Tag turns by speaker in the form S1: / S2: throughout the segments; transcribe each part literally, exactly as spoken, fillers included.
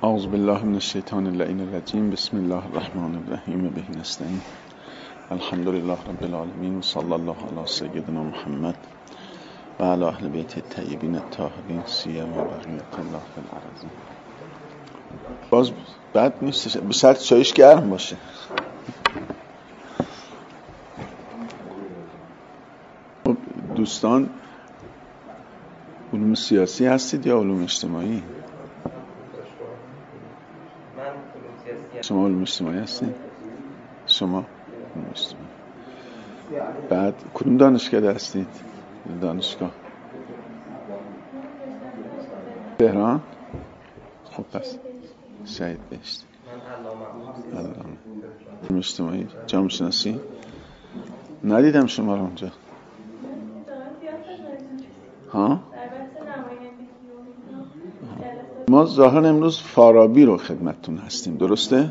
S1: اعوذ بالله من الشیطان اللعین الرجیم. بسم الله الرحمن الرحیم. به نستعین. الحمد لله رب العالمین. صلی الله علی سیدنا محمد و علی اهل بیت الطیبین الطاهرین سیما بقیت الله فی الارض. باز بد نیست، به شرط چایش گرم باشه. دوستان علوم سیاسی هستید یا علوم اجتماعی؟ شما علوم اجتماعی هستید؟ شما علوم اجتماعی. بعد کدوم دانشگاه هستید؟ دانشگاه تهران؟ خب پس شهید بهشت. علوم اجتماعی. جامعه شناسی؟ ندیدم شما رو اونجا. ها؟ ما ظاهرا امروز فارابی رو خدمتتون هستیم، درسته؟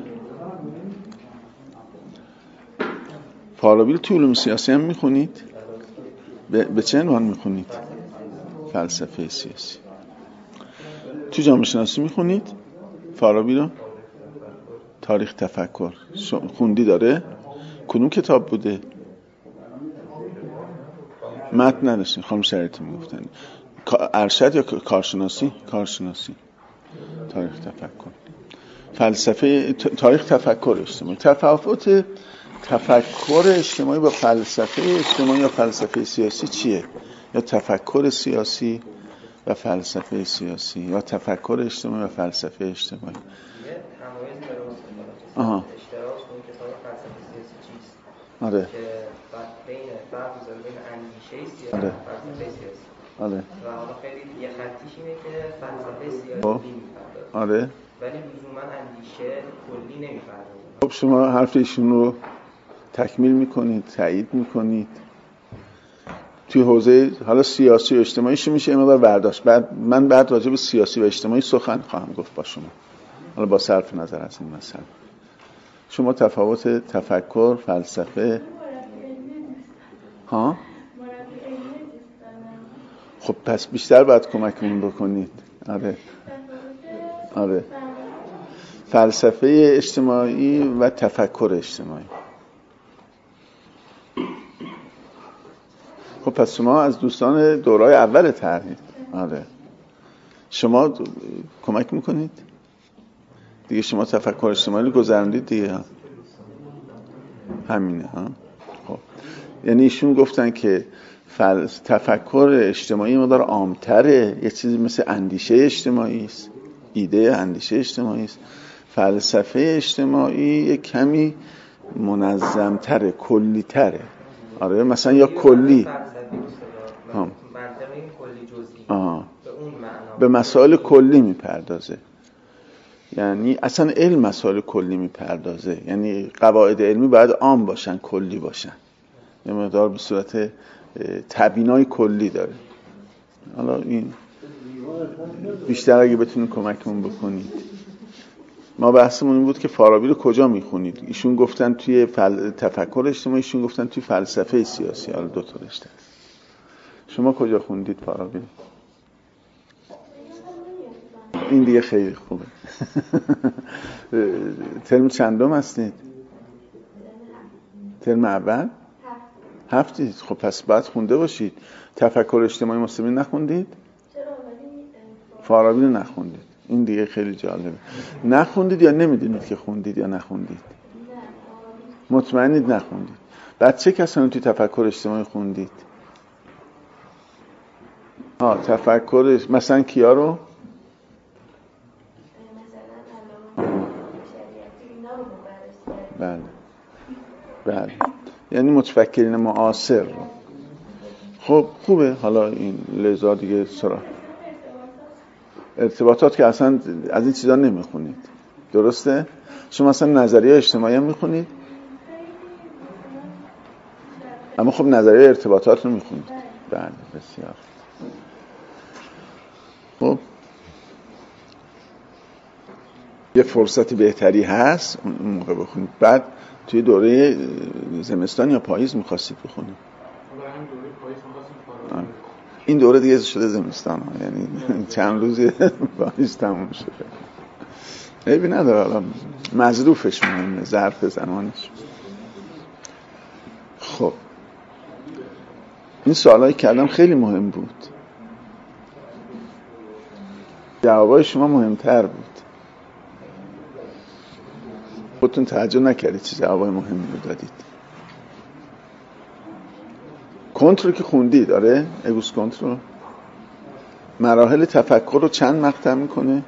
S1: فارابی رو تو علوم سیاسی هم میخونید؟ به, به چه عنوان میخونید؟ فلسفه سیاسی. تو جامعه شناسی میخونید؟ فارابی رو؟ تاریخ تفکر خوندی داره؟ کدوم کتاب بوده؟ متن نداشتین، خانم شریعتی میگفتن. ارشد یا کارشناسی؟ کارشناسی. تاریخ تفکر. فلسفه تاریخ تفکر اجتماعی. تفاوت تفکر اجتماعی با فلسفه اجتماعی یا فلسفه سیاسی چیه؟ یا تفکر سیاسی و فلسفه سیاسی یا تفکر اجتماعی و فلسفه اجتماعی.
S2: یه تمایزی داره مستقلا.
S1: آها.
S2: اشتراک اون کتاب فلسفه سیاسی چیست؟
S1: آره.
S2: که بین فرق می‌ذاره بین اندیشه سیاسی
S1: آره.
S2: و فلسفه سیاسی.
S1: آره.
S2: و حالا خیلی یه خطیش اینه که فلسفه سیاسی
S1: خب.
S2: نمی‌پردازه.
S1: آره.
S2: ولی لزوما اندیشه کلی نمی‌پردازه.
S1: خب شما حرف ایشون رو تکمیل میکنید، تایید میکنید. توی حوزه حالا سیاسی و اجتماعیش میشه این مقدار برداشت. بعد من بعد راجع به سیاسی و اجتماعی سخن خواهم گفت با شما. حالا با صرف نظر از این مسئله. شما تفاوت تفکر، فلسفه ها؟ خب پس بیشتر باید کمکمون بکنید. آره. آره. فلسفه اجتماعی و تفکر اجتماعی. خب پس شما از دوستان دورای اول طرحید. آره. شما کمک میکنید؟ دیگه شما تفکر اجتماعی رو گذروندید دیگه. همینه ها. خب یعنی ایشون گفتن که فل... تفکر اجتماعی مقدار عام‌تره، یه چیزی مثل اندیشه اجتماعی است، ایده اندیشه اجتماعی است. فلسفه اجتماعی یه کمی منظم‌تره، کلی‌تره. آره مثلا یا کلی
S2: ها منطقه کلی جزئی به اون معنا
S1: به مسائل کلی میپردازه. یعنی اصلا علم مسائل کلی میپردازه. یعنی قواعد علمی باید عام باشن، کلی باشن. یه مقدار به صورت تبیینای کلی داره. حالا این بیشتر اگه بتونید کمکمون بکنید. ما بحثمون این بود که فارابی رو کجا میخونید؟ ایشون گفتن توی فل... تفکر اجتماعی، ایشون گفتن توی فلسفه سیاسی. حالا دو تا رشته است. شما کجا خوندید فارابی؟ این دیگه خیلی خوبه. ترم چندم هستید؟ ترم اول؟ هفتید. خب پس بعد خونده باشید. تفکر اجتماعی مسلمین نخوندید؟ فارابی رو نخوندید. این دیگه خیلی جالبه. نخوندید یا نمیدونید که خوندید یا نخوندید؟ مطمئنید نخوندید. بعد چه کسانی توی تفکر اجتماعی خوندید؟ ها تفکر مثلا کیا رو؟ بله بله. یعنی متفکرین معاصر رو. خب خوبه. حالا این لذا دیگه سرا ارتباطات که اصلا از این چیزا نمیخونید، درسته؟ شما اصلا نظریه اجتماعی هم میخونید، اما خب نظریه ارتباطات رو میخونید. بله بسیار. خب یه فرصتی بهتری هست اون موقع بخونید. بعد توی دوره زمستان یا پاییز میخواستید بخونید؟ این دوره دیگه شده زمستان ها. یعنی چند روزی پاییز تموم شده. عیبی نداره، حالا مظروفش مهمه، ظرف زمانش. خب این سوالایی کردم خیلی مهم بود، جوابای شما مهمتر بود. خودتون تعجب نکردید چه جوابای مهمی رو دادید. کنت رو که خوندید، آره اگوس کنت رو، مراحل تفکر رو چند مقطع میکنه.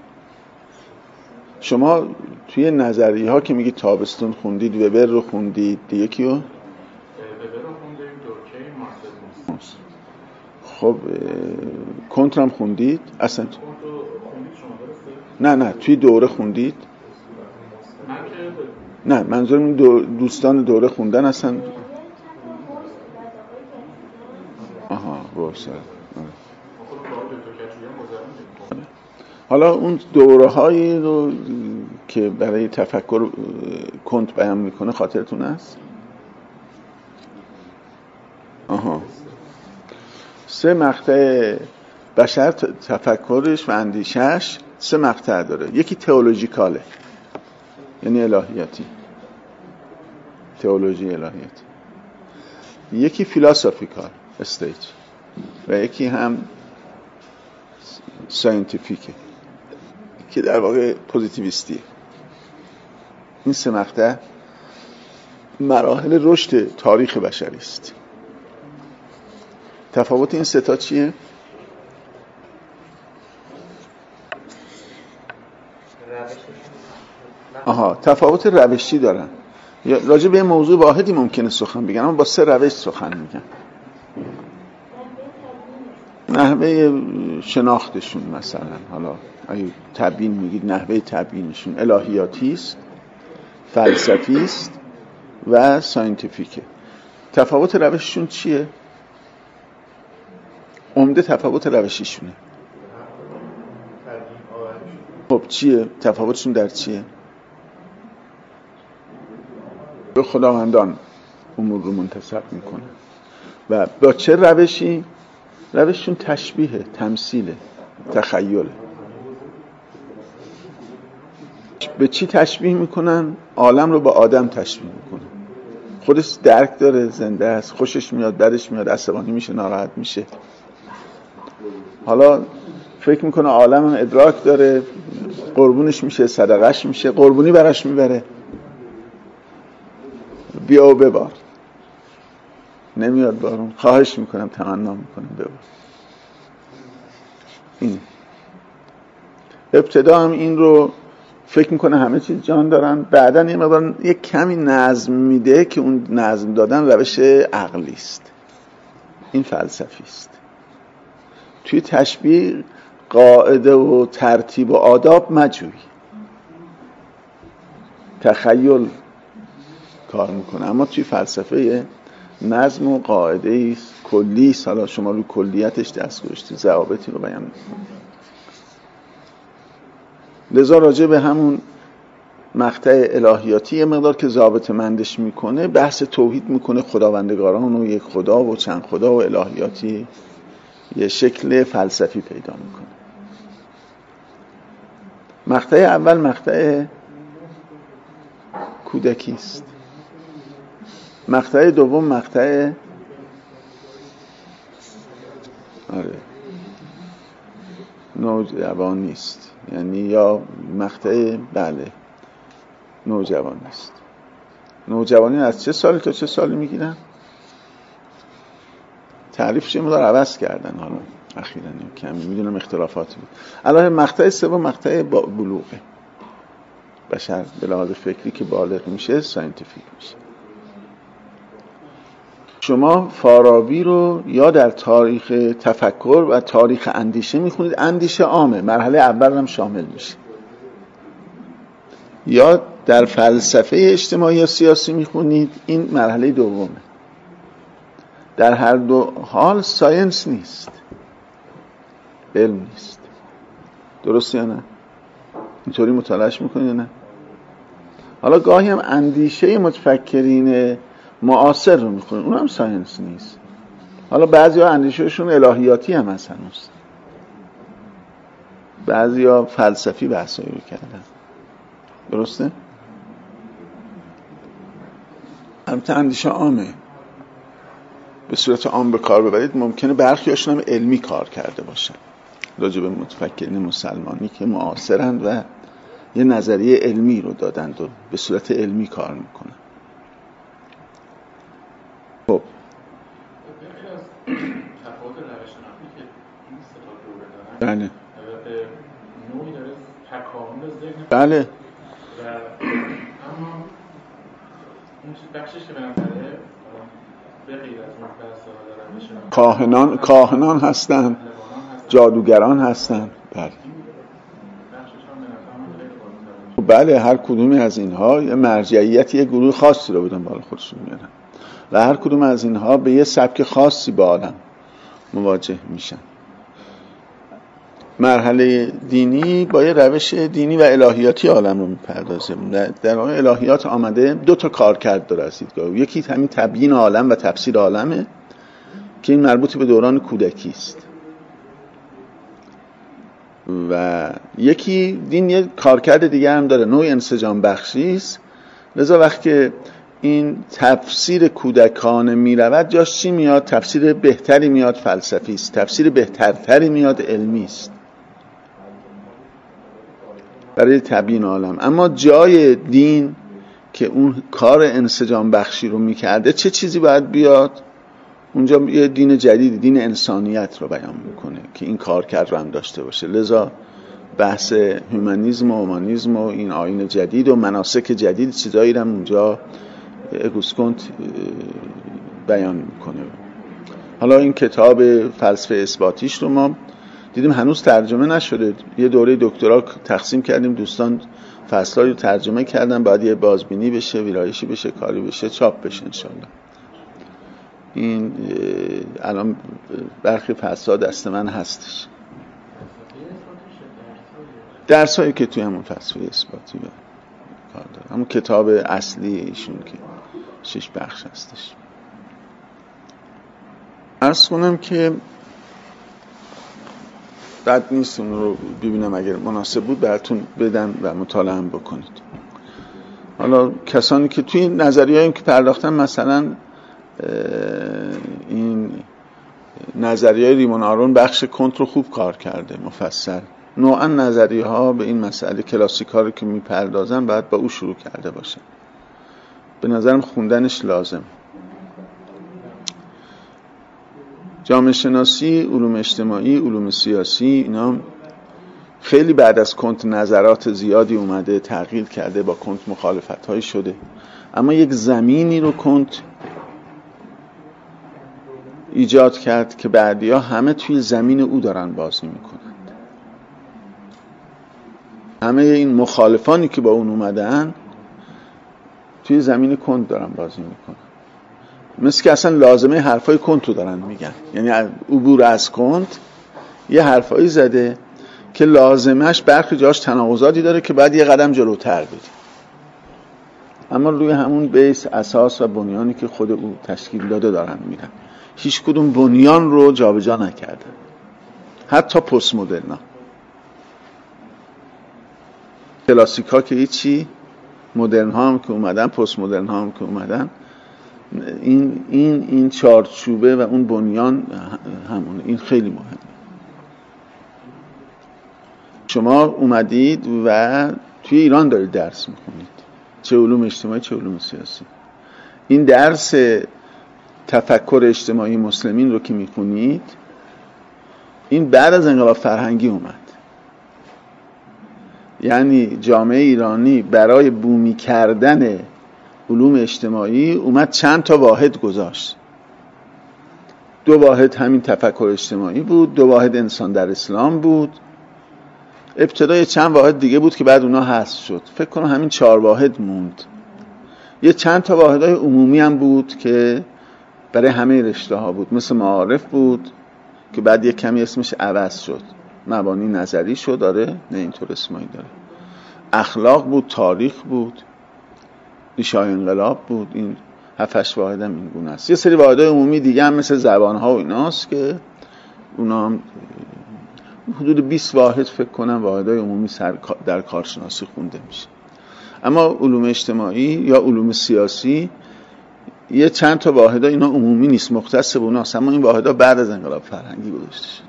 S1: شما توی نظریه ها که میگی تابستون خوندید، وبر رو خوندید، دیگه کیو؟ وبر رو خوندید، دورکی، مارسل. خب کنت هم خوندید اصلا؟ کنت رو خوندید شما درسته؟ نه نه توی دوره خوندید؟ نه منظورم دو دوستان دوره خوندن اصلا. آها بورسا. حالا اون دوره هایی رو که برای تفکر کنت بیان میکنه خاطرتون است؟ آها سه مقطع بشر تفکرش و اندیشش سه مقطع داره. یکی تئولوژیکاله یعنی الهیاتی، تئولوژی الهیاتی. یکی فیلاسوفیکال استیج و یکی هم ساینتیفیکه که در واقع پوزیتیویستیه. این سه مقطع مراحل رشد تاریخ بشری است. تفاوت این سه تا چیه؟ آها تفاوت روشی دارن. راجع به موضوع واحدی ممکنه سخن بگن اما با سه روش سخن میگن. نحوه شناختشون مثلا، حالا اگه تبیین میگید نحوه تبیینشون الهیاتی است، فلسفی است و ساینتیفیکه. تفاوت روششون چیه؟ عمده تفاوت روشیشونه. خب چیه؟ تفاوتشون در چیه؟ به خداوندان امور رو منتسب میکنه. و با چه روشی؟ روششون تشبیه، تمثیله، تخیله. به چی تشبیه میکنن؟ عالم رو با آدم تشبیه میکنن. خودش درک داره، زنده است، خوشش میاد، بدش میاد، عصبانی میشه، ناراحت میشه. حالا فکر میکنه عالم هم ادراک داره، قربونش میشه، صدقش میشه، قربونی براش میبره، بیا و ببار. نمیاد بارون، خواهش میکنم، تمنا میکنم ببار. این ابتدا هم این رو فکر میکنه همه چیز جان دارن، بعدن یه مقدار یک کمی نظم میده که اون نظم دادن روش عقلی است. این فلسفی است. توی تشبیه قاعده و ترتیب و آداب مجوی، تخیل کار میکنه. اما توی فلسفه نظم و قاعده است، کلی است. حالا شما روی کلیتش دست گذاشتید، ضوابطی رو بیان میکنه. لذا راجع به همون مقطع الهیاتی یه مقدار که ضابط مندش میکنه، بحث توحید میکنه، خداوندگاران و یک خدا و چند خدا و الهیاتی یه شکل فلسفی پیدا میکنه. مقطع اول مقطع کودکی است. مقطع دوم مقطع آره نوجوانی است. یعنی یا مقطع بله نوجوانی است. نوجوانی از چه سالی تا چه سالی میگیرن؟ تعریفش مقدار عوض کردن حالا اخیراً، کمی میدونم اختلافاتی بود. الان مقطع سوم مقطع بلوغه. بشر به لحاظ فکری که بالغ میشه ساینتیفیک میشه. شما فارابی رو یا در تاریخ تفکر و تاریخ اندیشه میخونید، اندیشه عامه، مرحله اول هم شامل میشه، یا در فلسفه اجتماعی یا سیاسی میخونید، این مرحله دومه. در هر دو حال ساینس نیست، علم نیست. درسته یا نه؟ اینطوری مطالعهش میکنید یا نه؟ حالا گاهی هم اندیشه متفکرین معاصر رو میخونید، اون هم ساینس نیست. حالا بعضی ها اندیشهشون الهیاتی هم هست هنوز، بعضی ها فلسفی بحثایی رو کردن. درسته؟ البته اندیشه عامه، به صورت عام به کار ببرید، ممکنه برخیاشون هم علمی کار کرده باشن راجع به متفکرین مسلمانی که معاصرند و یه نظریه علمی رو دادند و به صورت علمی کار میکنن. خب
S3: تفاوت روش نقدی که این سه تا دوره دارن،
S1: بله،
S3: به نوعی داره تکامل ذهن،
S1: بله،
S3: و اما اون بخشش که به نظره به غیر از اون بحث‌ها روش نقدی
S1: کاهنان کاهنان هستن، جادوگران هستن، بله. بله، هر کدومی از اینها یه مرجعیت، یه گروه خاصی رو بدن بالا خودشون میارن و هر کدوم از اینها به یه سبک خاصی با عالم مواجه میشن. مرحله دینی با یه روش دینی و الهیاتی عالم رو میپردازه. در واقع الهیات آمده دو تا کار کرد داره از دیدگاه، یکی همین تبیین عالم و تفسیر عالمه که این مربوط به دوران کودکی است، و یکی دین یه کارکرد دیگه هم داره، نوع انسجام بخشی است. لذا وقتی این تفسیر کودکانه میرود جاش چی میاد؟ تفسیر بهتری میاد فلسفی است، تفسیر بهترتری میاد علمی است برای تبیین عالم. اما جای دین که اون کار انسجام بخشی رو میکرده چه چیزی باید بیاد؟ اونجا یه دین جدید، دین انسانیت رو بیان میکنه که این کار کرد رو هم داشته باشه. لذا بحث هومانیسم و اومانیسم و این آیین جدید و مناسک جدید چیزایی رو هم اونجا اگوست بیان میکنه. حالا این کتاب فلسفه اثباتیش رو ما دیدیم هنوز ترجمه نشده، یه دوره دکترا تقسیم کردیم، دوستان فصلایی رو ترجمه کردن، باید یه بازبینی بشه، ویرایشی بشه، کاری بشه، چاپ بشه انشالله. این الان برخی فصل‌ها دست من هستش، درسایی که توی همون فلسفه اثباتی کار داره، همون کتاب اصلی ایشون که شش بخش هستش. عرض کنم که بد نیست اون رو ببینم اگر مناسب بود براتون بدم و مطالعه هم بکنید. حالا کسانی که توی نظریه‌ای که پرداختن، مثلا این نظریه ریمون آرون بخش کنت رو خوب کار کرده مفصل. نوعا نظریه ها به این مسئله کلاسیک ها رو که میپردازن باید با او شروع کرده باشه، به نظرم خوندنش لازم. جامعه شناسی، علوم اجتماعی، علوم سیاسی، اینا خیلی بعد از کنت نظرات زیادی اومده، تغییر کرده، با کنت مخالفت هایی شده، اما یک زمینی رو کنت ایجاد کرد که بعدیا همه توی زمین او دارن بازی میکنند. همه این مخالفانی که با اون اومدن توی زمین کنت دارن بازی میکنن، مثل که اصلا لازمه حرفای کنت رو دارن میگن. یعنی عبور از کنت یه حرفایی زده که لازمش برخی جاش تناقضاتی داره که بعد یه قدم جلوتر بدیم، اما روی همون بیس، اساس و بنیانی که خود او تشکیل داده دارن میرن. هیچ کدوم بنیان رو جابجا نکردن، حتی پست مدرنا. کلاسیک ها که هیچی، مدرن ها هم که اومدن، پست مدرن ها هم که اومدن، این این این چارچوبه و اون بنیان همونه. این خیلی مهمه. شما اومدید و توی ایران دارید درس میخونید، چه علوم اجتماعی چه علوم سیاسی. این درس تفکر اجتماعی مسلمین رو که میخونید، این بعد از انقلاب فرهنگی اومد. یعنی جامعه ایرانی برای بومی کردن علوم اجتماعی اومد چند تا واحد گذاشت. دو واحد همین تفکر اجتماعی بود، دو واحد انسان در اسلام بود، ابتدای چند واحد دیگه بود که بعد اونا حذف شد. فکر کنم همین چهار واحد موند. یه چند تا واحدهای عمومی هم بود که برای همه رشته ها بود، مثل معارف بود که بعد یه کمی اسمش عوض شد، مبانی نظری شد. داره نه اینطور اسمایی داره. اخلاق بود، تاریخ بود، ریشه‌های انقلاب بود. این هفتش واحد هم این گونه است. یه سری واحدهای عمومی دیگه هم مثل زبان ها و ایناست که اونا هم حدود بیست واحد فکر کنم واحدهای عمومی سر در کارشناسی خونده میشه. اما علوم اجتماعی یا علوم سیاسی یه چند تا واحدا اینا عمومی نیست، مختص به اوناست، اما این واحدا بعد از انقلاب فرهنگی گذاشته شد.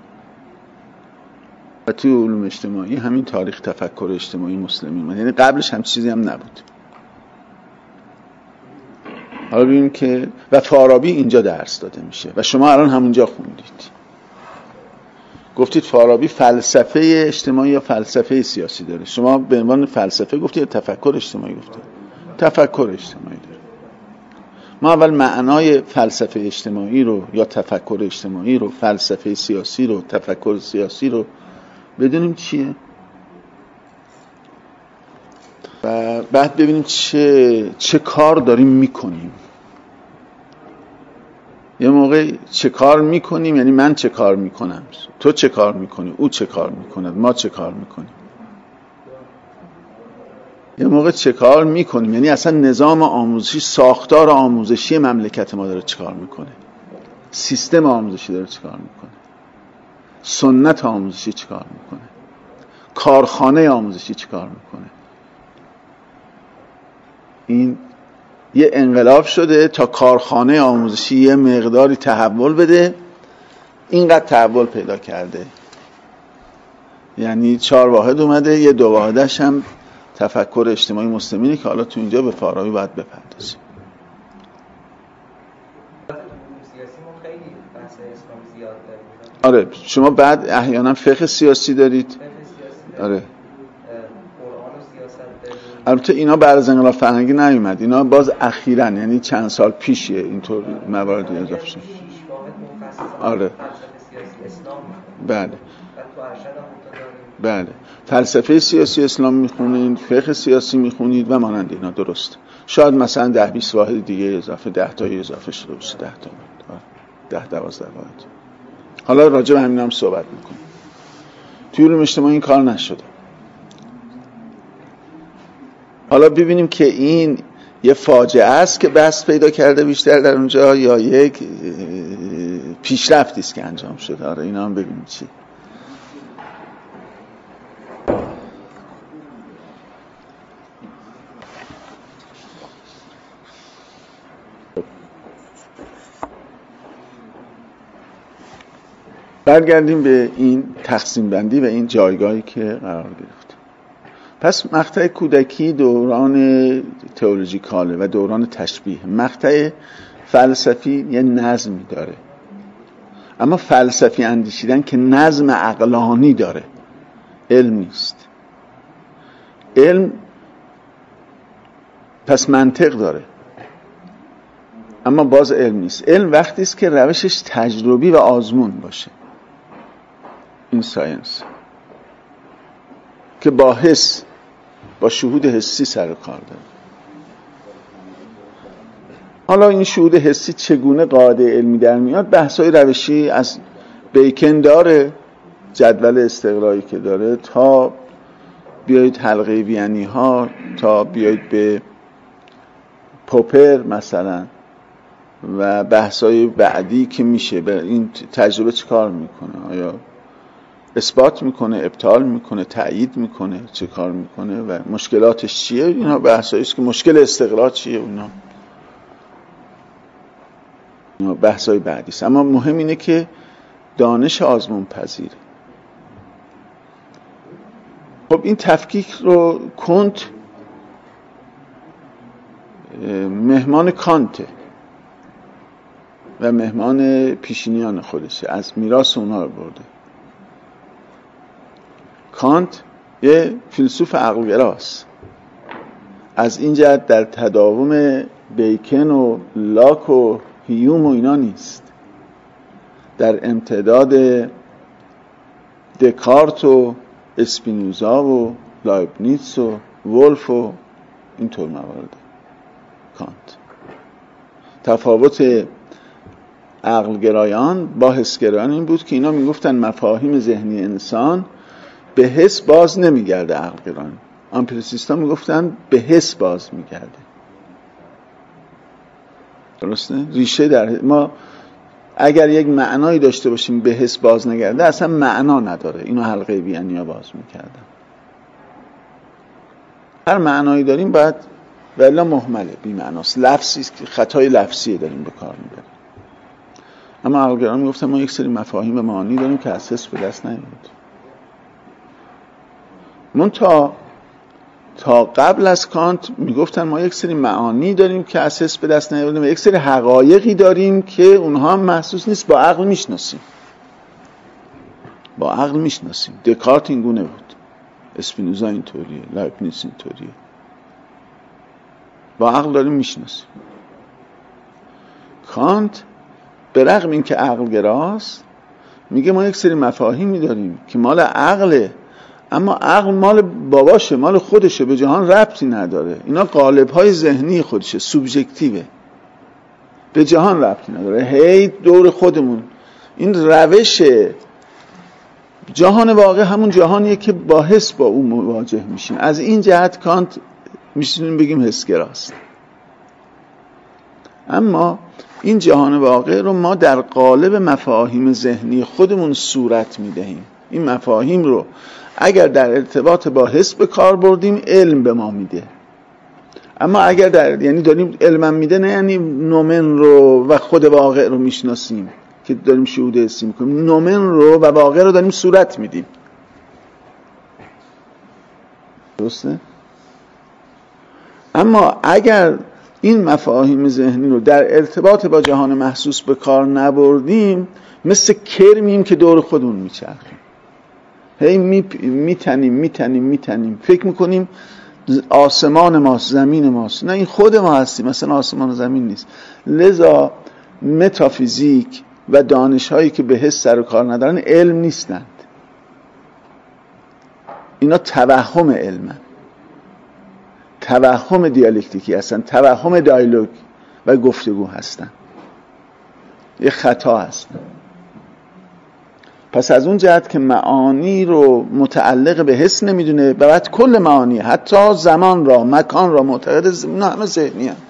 S1: و توی علوم اجتماعی همین تاریخ تفکر اجتماعی مسلمی من، یعنی قبلش هم چیزی هم نبود. حالا ببینیم که و فارابی اینجا درس داده میشه و شما الان همونجا خوندید، گفتید فارابی فلسفه اجتماعی یا فلسفه سیاسی داره. شما به عنوان فلسفه گفتید یا تفکر اجتماعی گفتید؟ تفکر اجتماعی داره. ما اول معنای فلسفه اجتماعی رو یا تفکر اجتماعی رو، فلسفه سیاسی رو، تفکر سیاسی رو بدونیم چیه و بعد ببینیم چه چه کار داریم میکنیم. یه موقع چه کار میکنیم یعنی من چه کار میکنم، تو چه کار میکنی، او چه کار میکند، ما چه کار میکنیم. یه موقع چه کار میکنیم یعنی اصلا نظام آموزشی، ساختار آموزشی مملکت ما داره چه کار میکنه، سیستم آموزشی داره چه کار میکنه، سنت آموزشی چه کار میکنه، کارخانه آموزشی چه کار میکنه. این یه انقلاب شده تا کارخانه آموزشی یه مقداری تحول بده، اینقدر تحول پیدا کرده. یعنی چهار واحد اومده، یه دو واحدش هم تفکر اجتماعی مسلمینه که حالا تو اینجا به فارابی باید بپردازیم. آره شما بعد احیانا فقه سیاسی دارید. آره البته اینا بعد از انقلاب فرهنگی نیومد، اینا باز اخیراً یعنی چند سال پیشه اینطور موارد اضافه شد. آره بله بله فلسفه سیاسی اسلام میخونید، فقه سیاسی میخونید و مانند اینا. درست، شاید مثلا ده بیست واحد دیگه اضافه، ده تایی اضافه شده باشه، ده تا ده دوازده واحد. حالا راجع به همین هم صحبت میکنیم. توی علوم اجتماعی این کار نشده. حالا ببینیم که این یه فاجعه است که بحث پیدا کرده بیشتر در اونجا یا یک پیشرفتی است که انجام شده. آره اینا هم ببینیم چی. برگردیم به این تقسیم بندی و این جایگاهی که قرار گرفت. پس مقطع کودکی دوران تئولوژیکاله و دوران تشبیه. مقطع فلسفی یه نظمی داره، اما فلسفی اندیشیدن که نظم عقلانی داره، علم نیست. علم پس منطق داره اما باز علم نیست. علم وقتی است که روشش تجربی و آزمون باشه، این ساینس که با حس، با شهود حسی سر کار داره. حالا این شهود حسی چگونه قاعده علمی در میاد؟ بحث‌های روشی از بیکن داره، جدول استقرایی که داره، تا بیایید حلقه وینی ها، تا بیایید به پوپر مثلا و بحث‌های بعدی که میشه به این تجربه چه کار میکنه، آیا اثبات میکنه، ابطال میکنه، تأیید میکنه، چه کار میکنه و مشکلاتش چیه. اینا بحثایی است که مشکل استقرار چیه، اونا اینا بحثای بعدی است. اما مهم اینه که دانش آزمون پذیره. خب این تفکیک رو کنت مهمان کانته و مهمان پیشینیان خودشه، از میراث اونها رو برده. کانت یه فیلسوف عقلگراست، از این جهت در تداوم بیکن و لاک و هیوم و اینا نیست، در امتداد دکارت و اسپینوزا و لایبنیتس و ولف و اینطور موارد. کانت تفاوت عقلگرایان با حسگرایان این بود که اینا میگفتن مفاهیم ذهنی انسان به حس باز نمیگرده. عقلگرایان امپریسیستا میگفتن به حس باز میگرده. درسته؟ ریشه در ما اگر یک معنایی داشته باشیم به حس باز نگرده اصلا معنا نداره. اینو حلقه وینیا باز میکردن. هر معنایی داریم باید ولی مهمله، بی معناست، لفظی که خطای لفظی داریم به کار میبریم. اما عقلگران میگفتن ما یک سری مفاهیم معانی داریم که از حس به دست نمیاد. من تا تا قبل از کانت میگفتن ما یک سری معانی داریم که از حس به دست نمیاد و یک سری حقایقی داریم که اونها هم محسوس نیست، با عقل میشناسیم. با عقل میشناسیم. دکارت این گونه بود، اسپینوزا اینطوریه، لایبنیتس اینطوریه. با عقل داریم میشناسیم. کانت به رغم این که عقل گراست میگه ما یک سری مفاهیمی داریم که مال عقله، اما عقل مال باباشه، مال خودشه، به جهان ربطی نداره. اینا قالب‌های ذهنی خودشه، سوبژکتیوه، به جهان ربطی نداره. هی دور خودمون. این روش جهان واقع همون جهانیه که با حس با اون مواجه میشیم. از این جهت کانت میشونیم بگیم حسگراست. اما این جهان واقع رو ما در قالب مفاهیم ذهنی خودمون صورت میدهیم. این مفاهیم رو اگر در ارتباط با حس به کار بردیم علم به ما میده. اما اگر در یعنی داریم علم میده، نه یعنی نومن رو و خود واقع رو میشناسیم که داریم شهود حسی میکنیم، نومن رو و واقع رو داریم صورت میدیم. درسته؟ اما اگر این مفاهیم ذهنی رو در ارتباط با جهان محسوس به کار نبردیم، مثل کرمیم که دور خودمون میچرخیم، هی میتنیم میتنیم میتنیم، فکر میکنیم آسمان ماست، زمین ماست. نه، این خود ما هستیم، مثلا آسمان و زمین نیست. لذا متافیزیک و دانش‌هایی که به حس سر و کار ندارن علم نیستند. اینا توهم علمن، توهم دیالکتیکی هستن، توهم دیالوگ و گفتگو هستن، یه خطا هستن. پس از اون جهت که معانی رو متعلق به حس نمیدونه، بعد کل معانی حتی زمان را، مکان را معتقد اینا همه ذهنی هستن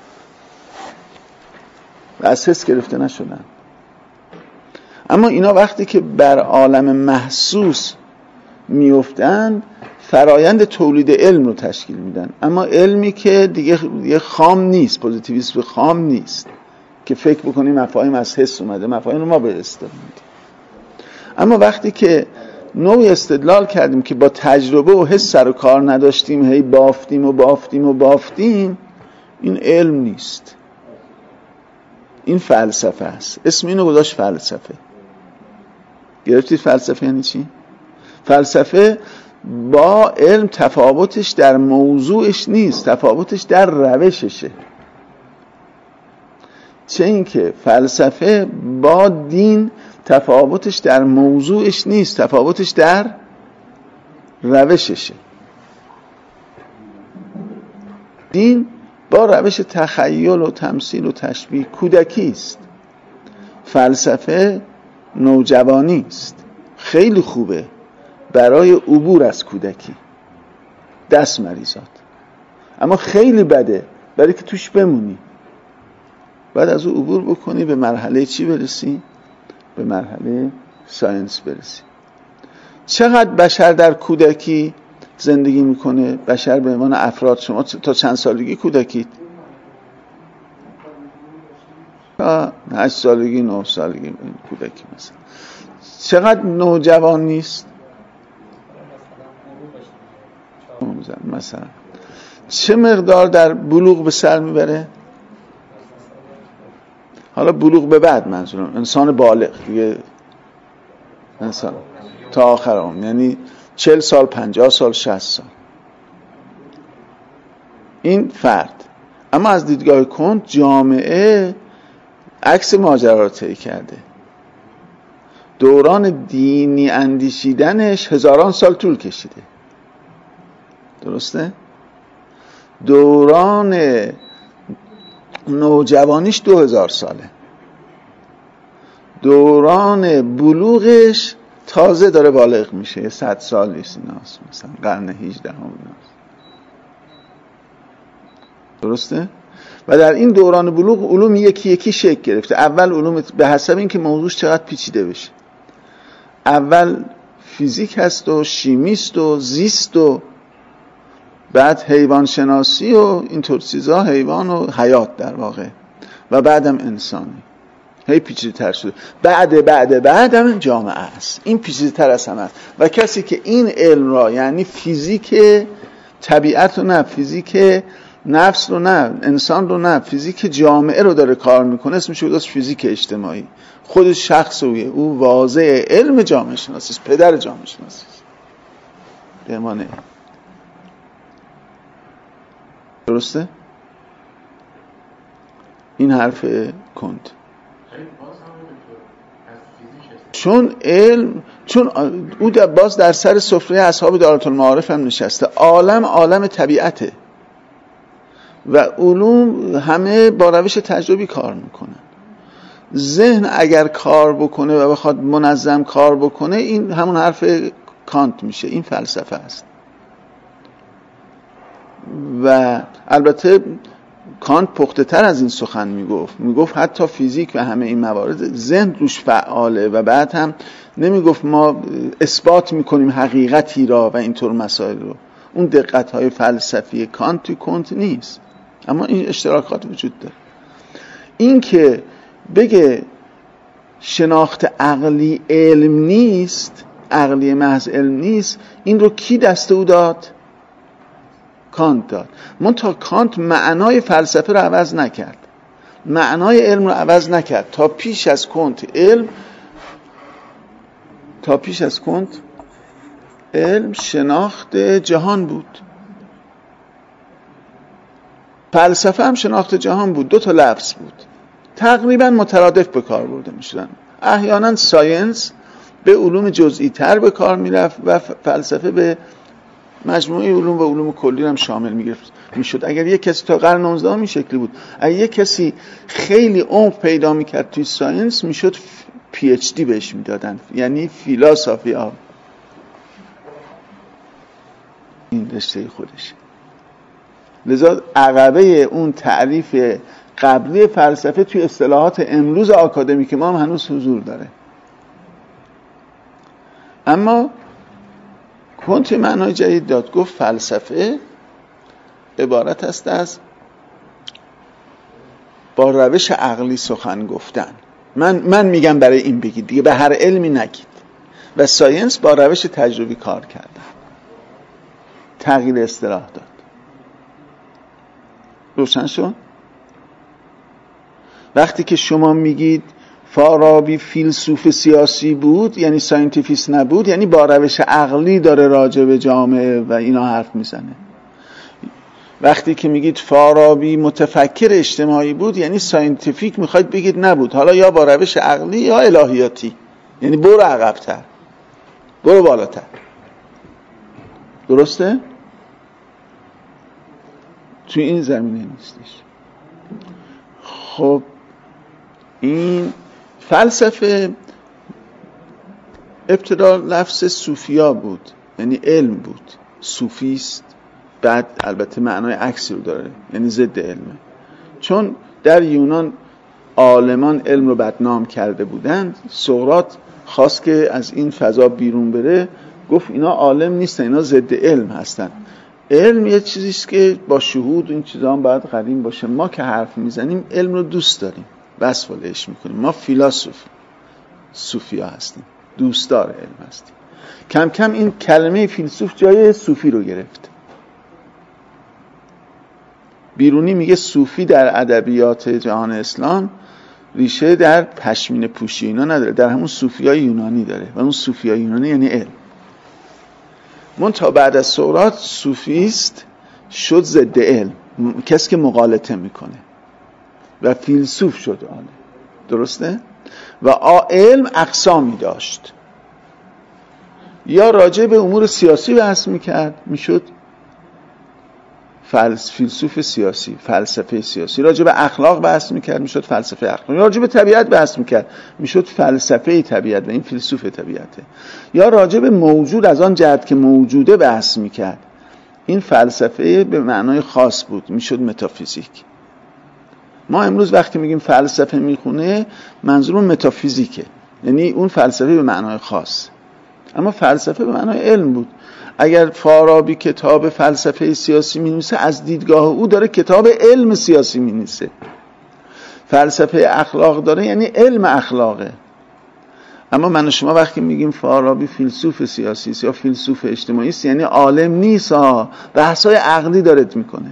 S1: و از حس گرفته نشدن. اما اینا وقتی که بر عالم محسوس میافتند، فرایند تولید علم رو تشکیل میدن. اما علمی که دیگه یه خام نیست، پوزیتیویسم خام نیست که فکر بکنیم مفاهیم از حس اومده، مفاهیم رو ما به حس داریم. اما وقتی که نوعی استدلال کردیم که با تجربه و حس سر و کار نداشتیم، هی بافتیم و بافتیم و بافتیم، این علم نیست، این فلسفه است. اسم اینو گذاشت فلسفه. گرفتید فلسفه یعنی چی؟ فلسفه با علم تفاوتش در موضوعش نیست، تفاوتش در روششه. چه این که فلسفه با دین تفاوتش در موضوعش نیست، تفاوتش در روششه. دین با روش تخیل و تمثیل و تشبیه کودکی است. فلسفه نوجوانی است. خیلی خوبه برای عبور از کودکی، دست مریزاد. اما خیلی بده برای که توش بمونی. بعد از او عبور بکنی، به مرحله چی برسی؟ به مرحله ساینس برسی. چقدر بشر در کودکی زندگی میکنه؟ بشر به عنوان افراد، شما تا چند سالگی کودکید؟ تا هشت سالگی، نه سالگی کودکی مثلا. چقدر نوجوان نیست؟ مثلا چه مقدار در بلوغ به سر میبره؟ حالا بلوغ به بعد منظورم انسان بالغ دیگه، انسان تا آخر عمر، یعنی چهل سال، پنجاه سال، شصت سال. این فرد. اما از دیدگاه کنت جامعه عکس ماجرا رو طی کرده. دوران دینی اندیشیدنش هزاران سال طول کشیده. درسته؟ دوران نوجوانیش دو هزار ساله. دوران بلوغش تازه داره بالغ میشه، صد سال نیست ایناست، مثلا قرن هجدهم ایناست. درسته؟ و در این دوران بلوغ علوم یکی یکی شکل گرفته. اول علوم به حسب اینکه موضوعش چقدر پیچیده بشه، اول فیزیک هست و شیمیست و زیست و بعد حیوان شناسی و اینطور چیزا، حیوان و حیات در واقع، و بعدم انسانی. هی پیچیده تر شده. بعد بعد بعدم جامعه است. این پیچیده تر از همه است. و کسی که این علم را، یعنی فیزیک طبیعت رو نه، فیزیک نفس رو نه، انسان رو نه، فیزیک جامعه رو داره کار میکنه، اسمش بود فیزیک اجتماعی. خود شخص اویه، او واضع علم جامعه شناسی است، پدر جامعه شناسی است. درمانه. درسته؟ این حرف کند. چون علم، چون او باز در سر سفره اصحاب دارة المعارف هم نشسته. عالم عالم طبیعته و علوم همه با روش تجربی کار میکنن. ذهن اگر کار بکنه و بخواد منظم کار بکنه، این همون حرف کانت میشه، این فلسفه است. و البته کانت پخته تر از این سخن میگفت، میگفت حتی فیزیک و همه این موارد ذهن روش فعاله، و بعد هم نمیگفت ما اثبات میکنیم حقیقتی را و اینطور مسائل رو. اون دقت های فلسفی کانت توی کانت نیست، اما این اشتراکات وجود داره. این که بگه شناخت عقلی علم نیست، عقلی محض علم نیست، این رو کی دست او داد؟ کانت داد. منتها کانت معنای فلسفه رو عوض نکرد، معنای علم رو عوض نکرد. تا پیش از کانت علم تا پیش از کانت علم شناخت جهان بود، فلسفه هم شناخت جهان بود. دو تا لفظ بود، تقریبا مترادف به کار برده میشدن. احیانا ساینس به علوم جزئی تر به کار میرفت و فلسفه به مجموعه علوم و علوم کلی هم شامل میگرفت میشد. اگر یک کسی تا قرن نوزدهم این شکلی بود، اگر یک کسی خیلی عمق پیدا میکرد توی ساینس، میشد پی اچ دی بهش میدادن، یعنی فیلسوفی آف این رشته خودش. لذا عقبه اون تعریف قبلی فلسفه توی اصطلاحات امروز آکادمیک ما هم هنوز حضور داره. اما کانت معنای جدید داد، گفت فلسفه عبارت است از با روش عقلی سخن گفتن. من من میگم برای این بگید دیگه، به هر علمی نگید. و ساینس با روش تجربی کار کردن، تغییر اصطلاح داد. روشن شد؟ وقتی که شما میگید فارابی فیلسوف سیاسی بود، یعنی ساینتیفیست نبود، یعنی با روش عقلی داره راجع به جامعه و اینا حرف میزنه. وقتی که میگید فارابی متفکر اجتماعی بود، یعنی ساینتیفیک میخواید بگید نبود، حالا یا با روش عقلی یا الهیاتی، یعنی برو عقب‌تر، برو بالاتر. درسته؟ توی این زمینه نیستش. خب این فلسفه ابتدا لفظ صوفیا بود، یعنی علم بود، صوفیست. بعد البته معنای عکسی رو داره، یعنی ضد علمه. چون در یونان عالمان علم رو بدنام کرده بودند، سقراط خواست که از این فضا بیرون بره، گفت اینا عالم نیستن، اینا ضد علم هستن. علم یه چیزیست که با شهود این چیزا هم باید قدیم باشه. ما که حرف میزنیم علم رو دوست داریم، بس ولش میکنیم. ما فیلسوف صوفیا هستیم، دوستدار علم هستیم. کم کم این کلمه فیلسوف جای صوفی رو گرفت. بیرونی میگه صوفی در ادبیات جهان اسلام ریشه در پشمینه پوشی اینا نداره، در همون صوفیای یونانی داره، و اون صوفیای یونانی یعنی علم. منتها بعد از سقراط صوفیست شد ضد علم، کسی که مغالطه میکنه، و فیلسوف شد عالم. درسته؟ و علم اقسامی داشت، یا راجع به امور سیاسی بحث میکرد، میشد فیلسوف سیاسی، فلسفه سیاسی. راجع به اخلاق بحث میکرد، میشد فلسفه اخلاق. راجع به طبیعت بحث میکرد، میشد فلسفه طبیعت، و این فیلسوف طبیعته. یا راجع به موجود از آن جهت که موجوده بحث میکرد، این فلسفه به معنای خاص بود، میشد متافیزیک. ما امروز وقتی میگیم فلسفه میخونه، منظورمون متافیزیکه، یعنی اون فلسفه به معنای خاص. اما فلسفه به معنای علم بود. اگر فارابی کتاب فلسفه سیاسی می‌نویسه از دیدگاه او داره کتاب علم سیاسی می‌نویسه. فلسفه اخلاق داره یعنی علم اخلاقه. اما من و شما وقتی میگیم فارابی فیلسوف سیاسی است یا فیلسوف اجتماعی است یعنی عالم نیست ها، بحث‌های عقلی دارد میکنه.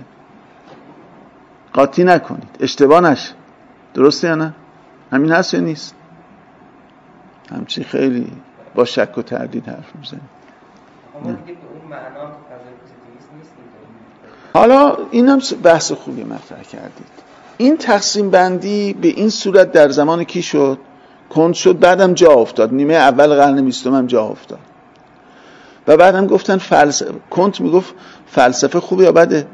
S1: قاطی نکنید، اشتباه نشه. درسته یا نه؟ همین هست یا نیست؟ همچی خیلی با شک و تردید حرف میزنید.
S2: اما دیگه به اون معنا فضای پوزیتیویسم نیست.
S1: حالا اینم بحث خوبی مطرح کردید. این تقسیم بندی به این صورت در زمان کی شد؟ کند شد، بعدم جا افتاد، نیمه اول قرن بیستم هم جا افتاد و بعدم گفتن فلسفه. کند میگفت فلسفه خوبه یا بده؟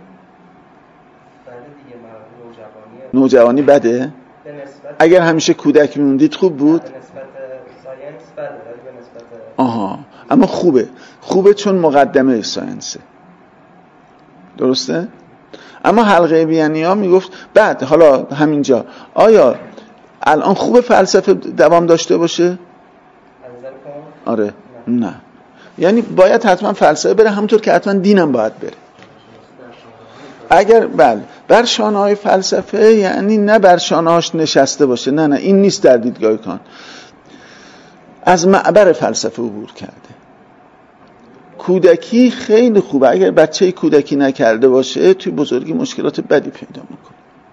S2: نوجوانی
S1: نوجوانی بده؟ اگر همیشه کودک میموندید خوب بود؟
S2: به نسبت ساینس بده، ولی به نسبت
S1: آها، اما خوبه. خوبه چون مقدمه ساینسه. درسته؟ اما حلقه بیانیه‌ها میگفت بعد حالا همینجا آیا الان خوبه فلسفه دوام داشته باشه؟ آره نه. نه یعنی باید حتما فلسفه بره، همونطور که حتما دینم باید بره. اگر بله بر شانه‌های فلسفه یعنی نه بر شانه‌هاش نشسته باشه، نه نه این نیست در دیدگاه کان. از معبر فلسفه عبور کرده. کودکی خیلی خوبه، اگر بچه کودکی نکرده باشه توی بزرگی مشکلات بدی پیدا میکنه.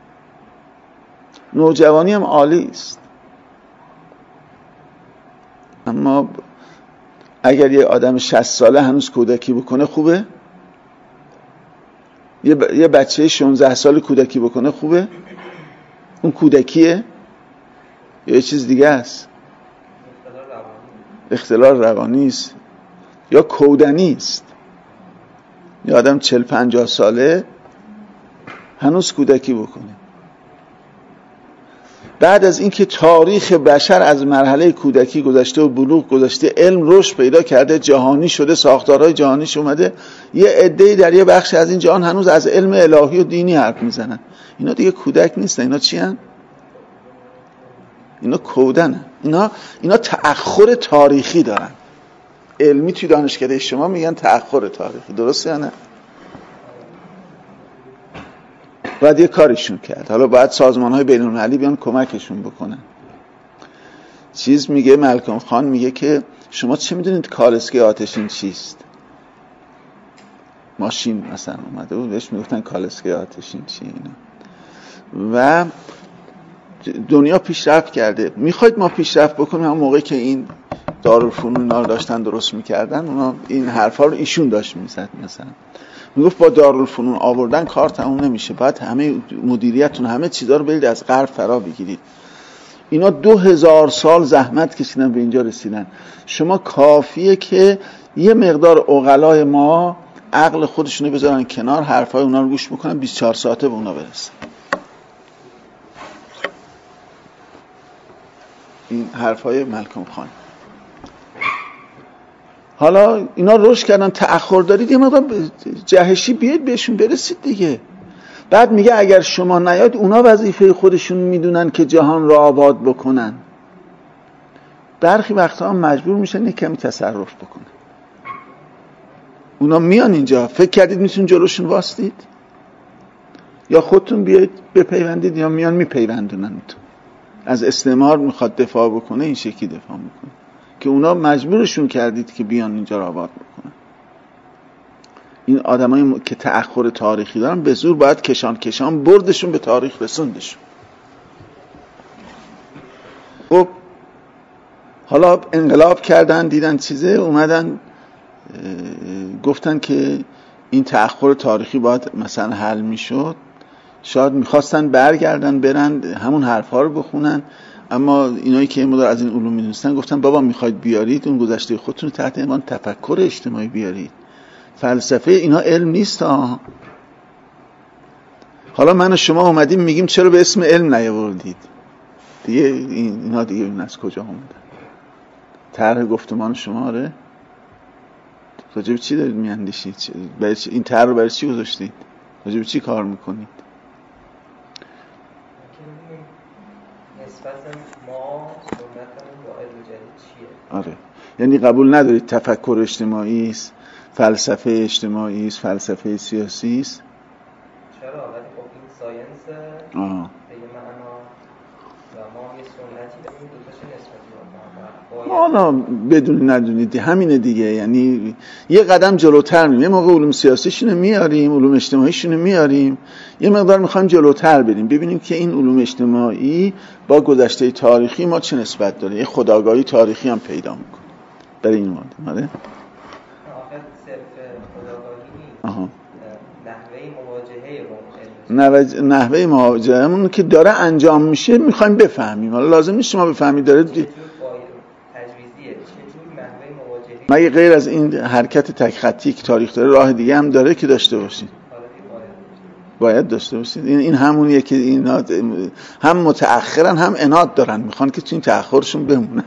S1: نوجوانی هم عالی است، اما اگر یه آدم شصت ساله هنوز کودکی بکنه خوبه؟ یه, ب... یه بچه شانزده ساله کودکی بکنه خوبه؟ اون کودکیه؟ یا یه چیز دیگه است؟ اختلال روانی است یا کودنی است. یه آدم چهل پنجاه ساله هنوز کودکی بکنه. بعد از اینکه تاریخ بشر از مرحله کودکی گذشته و بلوغ گذشته، علم رشد پیدا کرده، جهانی شده، ساختارهای جهانیش اومده، یه عده‌ای در یه بخش از این جهان هنوز از علم الهی و دینی حرف میزنن. اینا دیگه کودک نیستن. اینا چی هن؟ اینا کودنن. اینا اینا تأخر تاریخی دارن. علمی توی دانشکده شما میگن تأخر تاریخی. درسته یا نه؟ باید یه کاریشون کرد. حالا باید سازمان‌های بین‌المللی بیان کمکشون بکنن. چیز میگه ملکم خان میگه که شما چه میدونید کالسکه آتشین چیست؟ ماشین مثلا اومده بود بهش میگفتن کالسکه آتشین چی اینا. و دنیا پیشرفت کرده. میخواید ما پیشرفت بکنیم؟ همون موقعی که این دارالفنون اینا رو داشتن درست میکردن، اونا این حرفا رو ایشون داشت میزد. مثلا میگفت با دارالفنون آوردن کار تموم نمیشه، باید همه مدیریتون همه چیزا رو برید از غرب فرا بگیرید. اینا دو هزار سال زحمت کشیدن به اینجا رسیدن. شما کافیه که یه مقدار عقلای ما عقل خودشونو بذارن کنار، حرفای اونا رو گوش بکنن، بیست و چهار ساعته به اونا برسن. این حرفای ملکم خان. حالا اینا رشد کردن، تأخر دارید، یه مقدار جهشی بیاید بهشون برسید دیگه. بعد میگه اگر شما نیاد، اونا وظیفه خودشون میدونن که جهان را آباد بکنن. برخی وقتا هم مجبور میشن یک کمی تصرف بکنن. اونا میان اینجا، فکر کردید میتونین جلوشون واسطید؟ یا خودتون بیاید بپیوندید یا میان میپیوندوننتون. از استعمار میخواد دفاع بکنه، این شکلی دفاع میکنه که اونا مجبورشون کردید که بیان اینجا را آباد بکنن. این آدمایی که تأخر تاریخی دارن به زور باید کشان کشان بردشون به تاریخ رسوندشون. خب حالا انقلاب کردن، دیدن چیزه، اومدن گفتن که این تأخر تاریخی باید مثلا حل میشد. شاید میخواستن برگردن برن همون حرفا رو بخونن، اما اینایی که مدار از این علوم میدونستن گفتن بابا میخواید بیارید اون گذشته خودتون تحت عنوان تفکر اجتماعی بیارید. فلسفه اینا علم نیست ها. حالا من و شما اومدیم میگیم چرا به اسم علم نیاوردید؟ دیگه اینا دیگه این از کجا اومدن؟ طرح گفتمان شما آره؟ راجع به چی دارید میاندیشید؟ این طرح رو برای چی گذاشتید؟ راجع به چی کار میکنید؟
S2: نسبت ما سنتمون با علم جدید چیه؟
S1: آره، یعنی قبول ندارید تفکر اجتماعی است فلسفه اجتماعی است، فلسفه سیاسی است.
S2: چرا؟ ولی خب این ساینس
S1: آه.
S2: به یه معنا و ما یه سنتی داریم، دو تاش نسبتی با هم.
S1: حالا بدون ندونید همینه دیگه، یعنی یه قدم جلوتر میریم. یه موقع علوم سیاسیشونو میاریم، علوم اجتماعیشونو میاریم، یه مقدار میخوایم جلوتر بریم ببینیم که این علوم اجتماعی با گذشته تاریخی ما چه نسبت داره. یه خودآگاهی تاریخی هم پیدا میکنه برای این مورد. آره
S2: آخه صرف خودآگاهی نیست.
S1: آها.
S2: نحوه مواجهه با
S1: نحوه مواجههمون که داره انجام میشه میخوایم بفهمیم. حالا لازم نیست شما بفهمید داره دی... مگه غیر از این حرکت تک خطی که تاریخ داره راه دیگه هم داره که داشته باشید؟ باید داشته باشید. این این همونیه که اینا هم متأخرن هم عناد دارن، میخوان که تو این تأخرشون بمونن.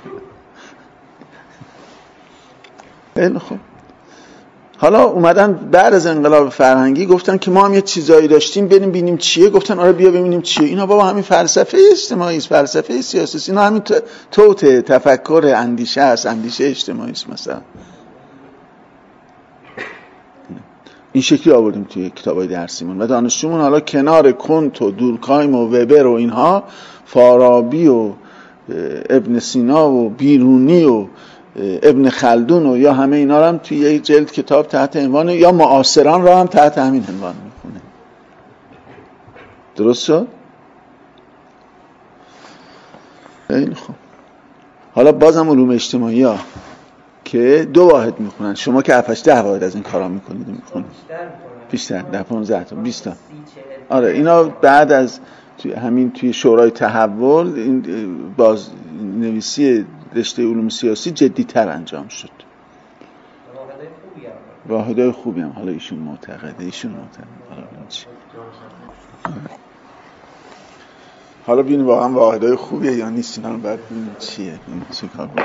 S1: خیلی خوب. حالا اومدن بعد از انقلاب فرهنگی گفتن که ما هم یه چیزایی داشتیم بریم ببینیم چیه. گفتن آره بیا ببینیم چیه. اینا بابا همین فلسفه اجتماعی است، فلسفه سیاسی است، اینا همین توت تفکر اندیشه است، اندیشه اجتماعی است. مثلا این شکلی آوردیم توی کتابای درسیمون و دانشجومون حالا کنار کنت و دورکایم و وبر و اینها فارابی و ابن سینا و بیرونی و ابن خلدون و یا همه اینا رو هم توی یک جلد کتاب تحت عنوان یا معاصران را هم تحت همین عنوان میخونه. درست شد؟ خیلی خوب. حالا بازم علوم اجتماعی ها که دو واحد میخونن، شما که هفتش ده واحد از این کارا میکنید میخونید بیشتر، ده پانزده تا بیست تا. آره اینا بعد از توی همین توی شورای تحول این باز نویسی رشته علوم سیاسی جدی‌تر انجام شد. واحدهای خوبی هم حالا ایشون معتقده، ایشون معتقده. حالا چی؟ حالا ببینیم واقعا واحدهای خوبیه یا نیست، اینا رو بعد ببینیم چیه، این چه کار بود.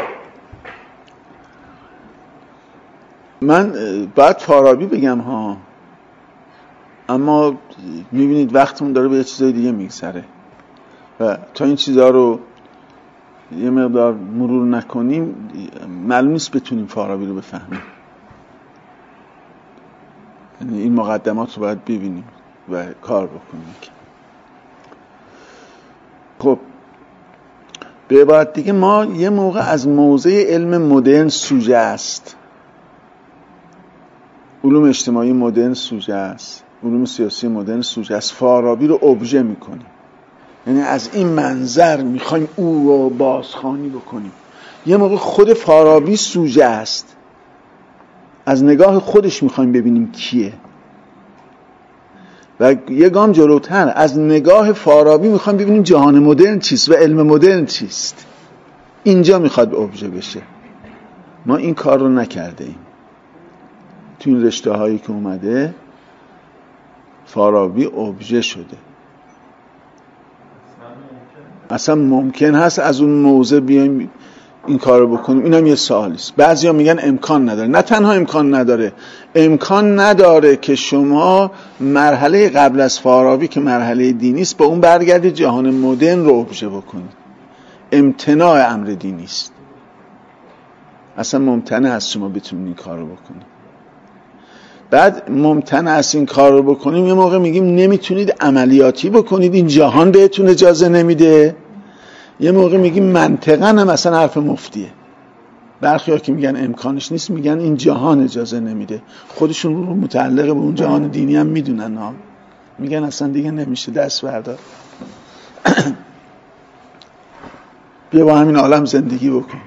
S1: من بعد فارابی بگم ها، اما میبینید وقتمون داره به یه چیزای دیگه میگذره و تا این چیزها رو یه مقدار مرور نکنیم معلوم نیست بتونیم فارابی رو بفهمیم. یعنی این مقدمات رو باید ببینیم و کار بکنیم. خب به عبارت دیگه ما یه موقع از موضع علم مدرن سوژه است، علوم اجتماعی مدرن سوژه است، علوم سیاسی مدرن سوژه است، فارابی رو ابژه میکنیم. یعنی از این منظر میخوایم او رو بازخوانی بکنیم. یه موقع خود فارابی سوژه است، از نگاه خودش میخوایم ببینیم کیه. و یه گام جلوتر از نگاه فارابی میخوایم ببینیم جهان مدرن چیست و علم مدرن چیست. اینجا میخواد ابژه بشه. ما این کار رو نکرده ایم. تو این رشته هایی که اومده فارابی ابژه شده. اصلا ممکن هست از اون موضع بیایم این کارو بکنیم؟ اینم یه سوالی است. بعضیا میگن امکان نداره. نه تنها امکان نداره، امکان نداره که شما مرحله قبل از فارابی که مرحله دینی است با اون برگردید جهان مدرن رو ابژه بکنید. امتناع امر دینی است. اصلا ممتنع است شما بتونید این کارو بکنید. بعد ممتنع است این کار رو بکنیم، یه موقع میگیم نمیتونید عملیاتی بکنید، این جهان بهتون اجازه نمیده. یه موقع میگیم منطقاً هم اصلا حرف مفتیه. برخی ها که میگن امکانش نیست میگن این جهان اجازه نمیده. خودشون رو متعلق به اون جهان دینی هم میدونن ها. میگن اصلا دیگه نمیشه، دست بردار. بیا با همین عالم زندگی بکن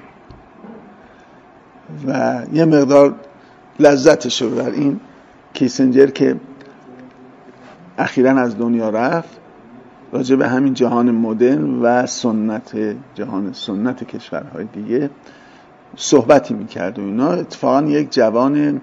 S1: و یه مقدار لذتشو ببر. این کیسنجر که اخیراً از دنیا رفت راجع به همین جهان مدرن و سنت جهان سنت کشورهای دیگه صحبتی میکرد و اینا. اتفاقاً یک جوان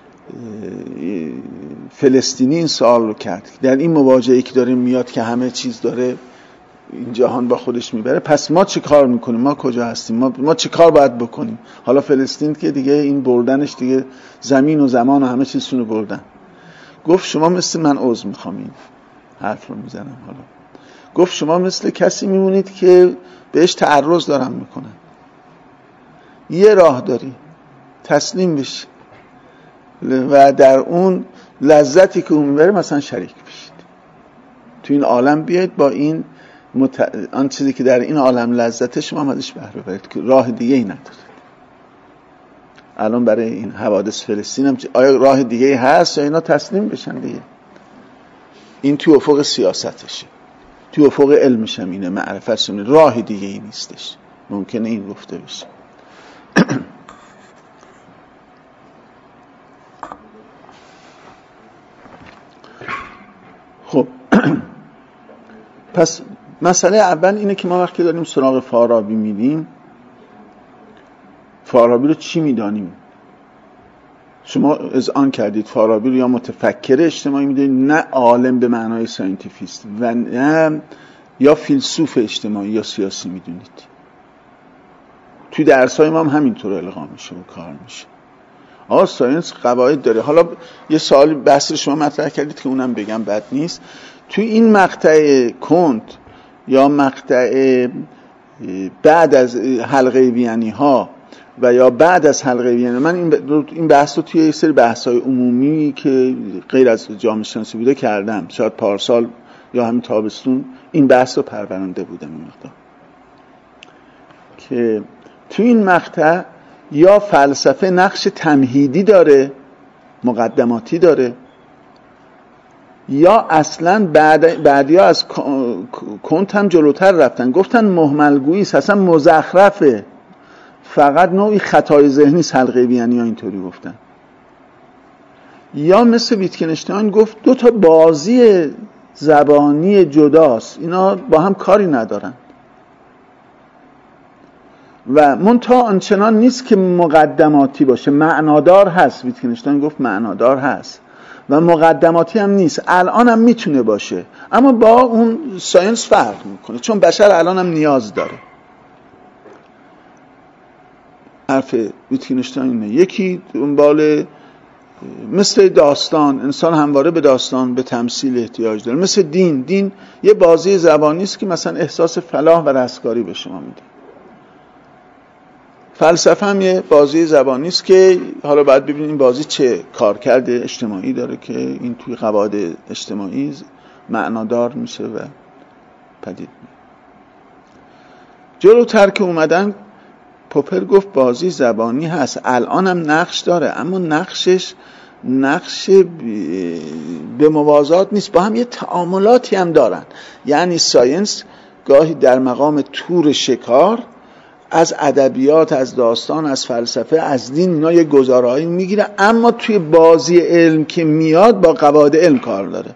S1: فلسطینی این سوال رو کرد در این مواجهه‌ای که داره میاد که همه چیز داره این جهان با خودش میبره، پس ما چه کار میکنیم؟ ما کجا هستیم؟ ما, ما چه کار باید بکنیم؟ حالا فلسطین که دیگه این بردنش دیگه زمین و زمان و همه چیزشون رو بردن. گفت شما مثل من عذر میخوام این حرف رو میزنم، حالا گفت شما مثل کسی میمونید که بهش تعرض دارن میکنن. یه راه داری، تسلیم بشی. و در اون لذتی که اون میبره مثلا شریک بشید. تو این عالم بیاید با این مت... آن چیزی که در این عالم لذته شما هم ازش بهره برید که راه دیگه ای ندارید. الان برای این حوادث فلسطین هم آیا راه دیگه ای هست یا اینا تسلیم بشن دیگه؟ این تو افق سیاستشه، تو افق علمش هم اینه، معرفتش هم اینه، راه دیگه ای نیستش. ممکنه این گفته بشه. خب پس مسئله اول اینه که ما وقتی داریم سراغ فارابی میریم، فارابی رو چی میدانیم؟ شما اذعان کردید فارابی رو یا متفکر اجتماعی میدونید، نه عالم به معنای ساینتیفیست، و نه یا فیلسوف اجتماعی یا سیاسی میدونید. توی درس‌های ما هم همینطور القا میشه و کار میشه. آقا ساینس قواعد داره. حالا یه سوال بحث شما مطرح کردید که اونم بگم بد نیست. توی این مقطع کنت یا مقطع بعد از حلقه وینی ها و یا بعد از حلقه وینی، من این این بحث رو توی یه سری بحث‌های عمومی که غیر از جامعه شناسی بوده کردم، شاید پارسال یا همین تابستون این بحث رو پرورنده بودم این مقدار، که توی این مقطع یا فلسفه نقش تمهیدی داره، مقدماتی داره، یا اصلا بعد بعدیا از کنت هم جلوتر رفتن، گفتن مهملگویی است، اصلا مزخرفه، فقط نوعی خطای ذهنی حلقه وینی ها اینطوری گفتن. یا مثل ویتکنشتاین گفت دو تا بازی زبانی جداست، اینا با هم کاری ندارن و منتها آنچنان نیست که مقدماتی باشه، معنادار هست. ویتکنشتاین گفت معنادار هست و مقدماتی هم نیست، الان هم میتونه باشه، اما با اون ساینس فرق میکنه، چون بشر الان هم نیاز داره. حرف ویتکنشتاین اینه. یکی دنبال مثل داستان، انسان همواره به داستان، به تمثیل احتیاج داره. مثل دین، دین یه بازی زبانی است که مثلا احساس فلاح و رستگاری به شما میده. فلسفه هم یه بازی زبانی است که حالا باید ببینیم این بازی چه کارکرد اجتماعی داره که این توی قواعد اجتماعی معنادار میشه و پدید میاد. جلوتر که اومدن پوپر گفت بازی زبانی هست، الان هم نقش داره، اما نقشش نقش به موازات نیست، با هم یه تعاملاتی هم دارن. یعنی ساینس گاهی در مقام تور شکار از ادبیات، از داستان، از فلسفه، از دین اینا یه گزارهایی میگیره، اما توی بازی علم که میاد با قواعد علم کار داره.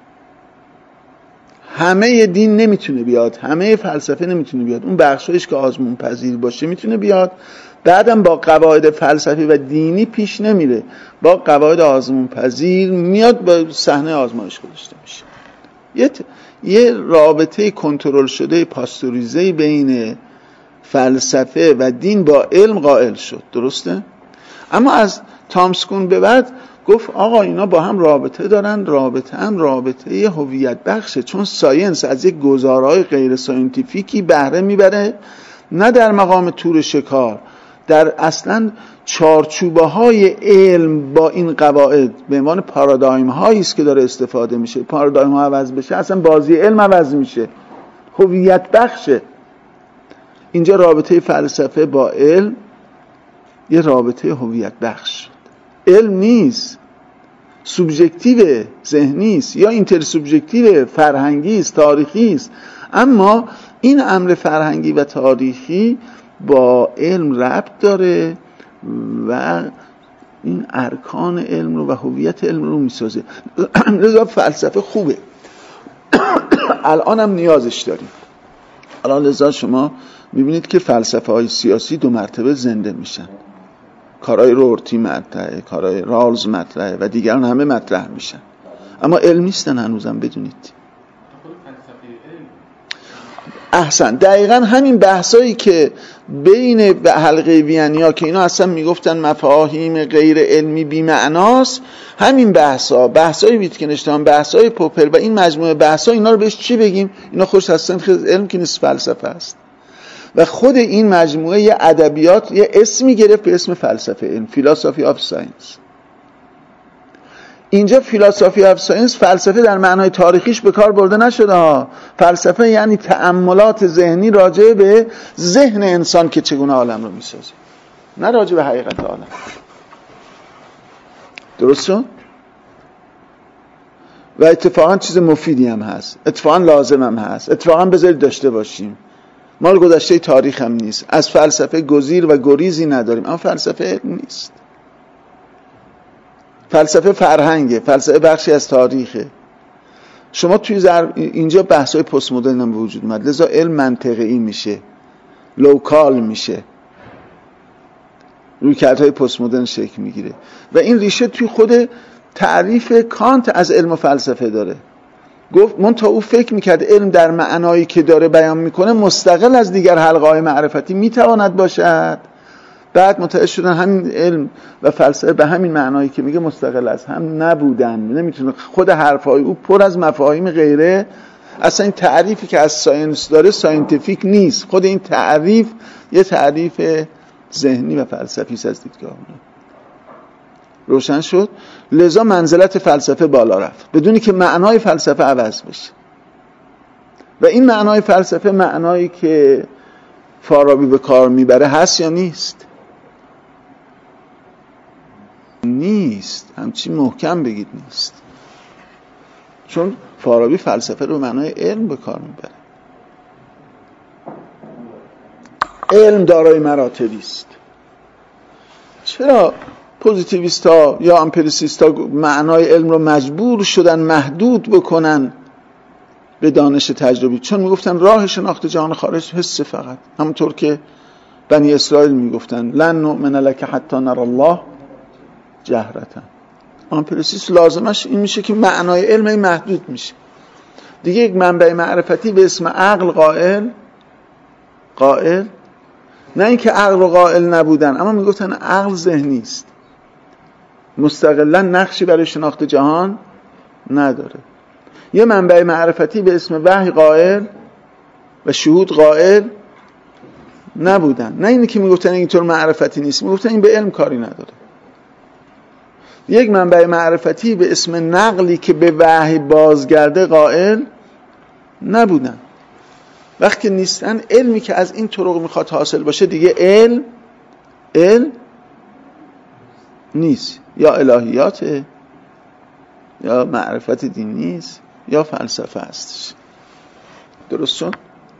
S1: همه دین نمیتونه بیاد، همه فلسفه نمیتونه بیاد، اون بخشایش که آزمون پذیر باشه میتونه بیاد، بعدم با قواعد فلسفی و دینی پیش نمیره، با قواعد آزمون پذیر میاد، با صحنه آزمایش گذاشته میشه. یه ت... یه رابطه کنترل شده پاستوریزه بین فلسفه و دین با علم قائل شد، درسته؟ اما از تامسکون به بعد گفت آقا اینا با هم رابطه دارن، رابطه هم رابطه هویت بخشه، چون ساینس از یک گزارهای غیر ساینتیفیکی بهره میبره، نه در مقام تور شکار، در اصلا چارچوبه های علم با این قواعد به عنوان پارادایم هایی است که داره استفاده میشه. پارادایم ها عوض بشه اصلا بازی علم عوض میشه، هویت بخشه. اینجا رابطه فلسفه با علم یه رابطه هویت بخش، علم نیست، سوبژکتیو، ذهنی است، یا اینتر سوبژکتیو، فرهنگی است، تاریخی است. اما این امر فرهنگی و تاریخی با علم ربط داره و این ارکان علم رو و هویت علم رو میسازه. لذا فلسفه خوبه، الان هم نیازش داریم. الان لذا شما میبینید که فلسفه های سیاسی دو مرتبه زنده میشن، کارهای رورتی مطرحه، کارهای رالز مطرحه و دیگران همه مطرح میشن، اما علم نیستن هنوزم بدونید. احسن، دقیقا همین بحثایی که بین حلقه وینیا که اینا اصلا میگفتن مفاهیم غیر علمی بی معناست، همین بحثا، بحثای ویتکنشتاین، بحثای پوپر و این مجموعه بحثا، اینا رو بهش چی بگیم؟ اینا خوش هستن علم که نیست، فلسفه است. و خود این مجموعه ادبیات یه اسمی گرفت به اسم فلسفه علم، فیلاسافی آف ساینس. اینجا فیلسوفی اف ساینس فلسفه در معنای تاریخیش به کار برده نشده ها. فلسفه یعنی تأملات ذهنی راجع به ذهن انسان که چگونه عالم رو میسازه، نه راجع به حقیقت عالم. درست شد؟ و اتفاقا چیز مفیدی هم هست، اتفاقا لازم هم هست، اتفاقا بذارید داشته باشیم. مال گذشته تاریخ هم نیست. از فلسفه گزیر و گریزی نداریم، اما فلسفه علم نیست. فلسفه فرهنگه، فلسفه بخشی از تاریخه. شما توی زر... اینجا بحث‌های پست مدرن هم به وجود اومد، لذا علم منطقی میشه، لوکال میشه، رویکردهای پست مدرن شکل میگیره و این ریشه توی خود تعریف کانت از علم و فلسفه داره. گفت من تا او فکر میکرد علم در معنایی که داره بیان میکنه مستقل از دیگر حلقه‌های معرفتی میتواند باشد. بعد متوجه شدن همین علم و فلسفه به همین معنایی که میگه مستقل از هم نبودن، نمیتونه. خود حرفای او پر از مفاهیم غیره، اصلا این تعریفی که از ساینس داره ساینتیفیک نیست. خود این تعریف یه تعریف ذهنی و فلسفی است از دیدگاه اون. روشن شد؟ لذا منزلت فلسفه بالا رفت بدونی که معنای فلسفه عوض بشه. و این معنای فلسفه معنایی که فارابی به کار میبره هست یا نیست؟ نیست. همچین محکم بگید نیست. چون فارابی فلسفه رو به معنای علم به کار میبره. علم دارای مراتبی است. چرا پوزیتیویستا یا امپریسیستا معنای علم رو مجبور شدن محدود بکنن به دانش تجربی؟ چون میگفتن راه شناخت جهان خارج حس فقط، همونطور که بنی اسرائیل میگفتن لن نؤمن لک حتی نر الله جهرتا. امپریسیس لازمش این میشه که معنای علم محدود میشه. دیگه یک منبع معرفتی به اسم عقل قائل قائل نه اینکه عقل و قائل نبودن، اما میگفتن عقل ذهنی است، مستقلا نقشی برای شناخت جهان نداره. یه منبع معرفتی به اسم وحی قائل و شهود قائل نبودن، نه اینی که میگفتن اینطور معرفتی نیست، میگفتن این به علم کاری نداره. یک منبع معرفتی به اسم نقلی که به وحی بازگرده قائل نبودن. وقتی نیستن، علمی که از این طرق میخواد حاصل باشه دیگه علم علم نیست، یا الهیاته یا معرفت دین نیست یا فلسفه هستش. درست شد؟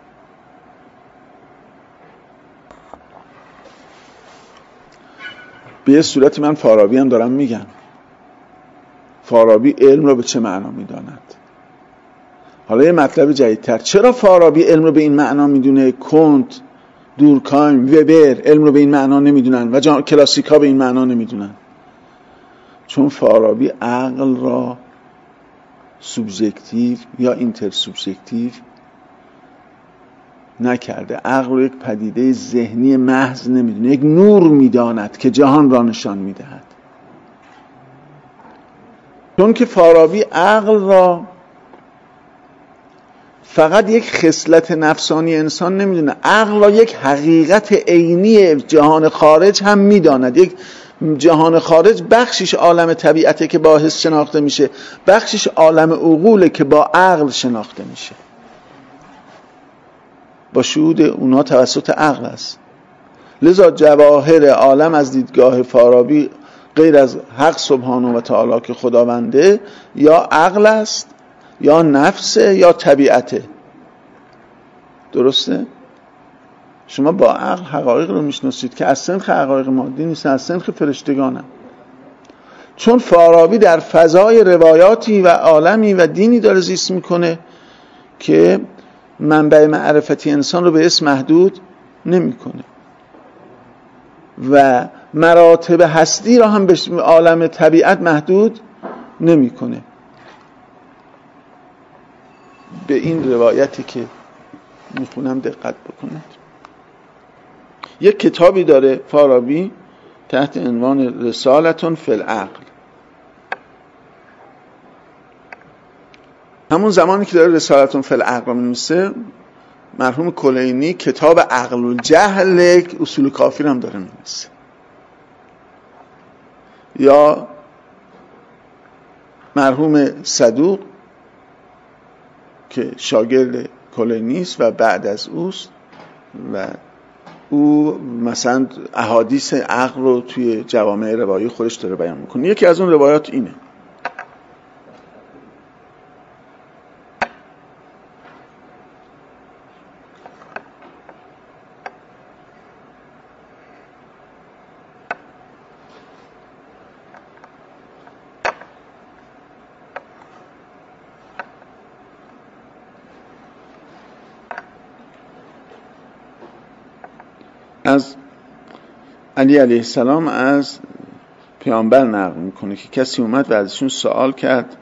S1: به یه صورتی من فارابی هم دارم میگم. فارابی علم رو به چه معنا میداند؟ حالا یه مطلب جدیدتر، چرا فارابی علم رو به این معنا میدونه؟ کنت، دورکایم، وبر علم رو به این معنا نمیدونن و جان کلاسیکا به این معنا نمیدونن. چون فارابی عقل را سوبژکتیو یا اینتر سوبژکتیو نکرده. عقل رو یک پدیده ذهنی محض نمیدونه، یک نور میداند که جهان را نشان میدهد. چون که فارابی عقل را فقط یک خصلت نفسانی انسان نمیدونه، عقل را یک حقیقت عینی جهان خارج هم میداند. یک جهان خارج بخشش عالم طبیعته که با حس شناخته میشه، بخشش عالم عقوله که با عقل شناخته میشه، با شهود اونا توسط عقل است. لذا جواهر عالم از دیدگاه فارابی غیر از حق سبحانه و تعالی که خداونده یا عقل است یا نفسه یا طبیعته. درسته؟ شما با عقل حقایق رو میشناسید که از سنخ حقایق مادی نیست، از سنخ فرشتگانه. چون فارابی در فضای روایاتی و عالمی و دینی داره زیست میکنه که منبع معرفتی انسان رو به اسم محدود نمیکنه و مراتب هستی را هم به عالم طبیعت محدود نمیکنه. به این روایتی که میخونم دقت بکنید. یک کتابی داره فارابی تحت عنوان رسالتون فی العقل. همون زمانی که داره رسالتون فی العقل رو می‌نویسه، مرحوم کلینی کتاب عقل الجهل اصول کافی هم داره می‌نویسه. یا مرحوم صدوق که شاگرد کلینی است و بعد از اوست و او مثلا احادیث عقل رو توی جوامع روایی خودش داره بیان میکنه. یکی از اون روایات اینه. از علی علیه السلام از پیامبر نقل میکنه که کسی اومد و ازشون سوال کرد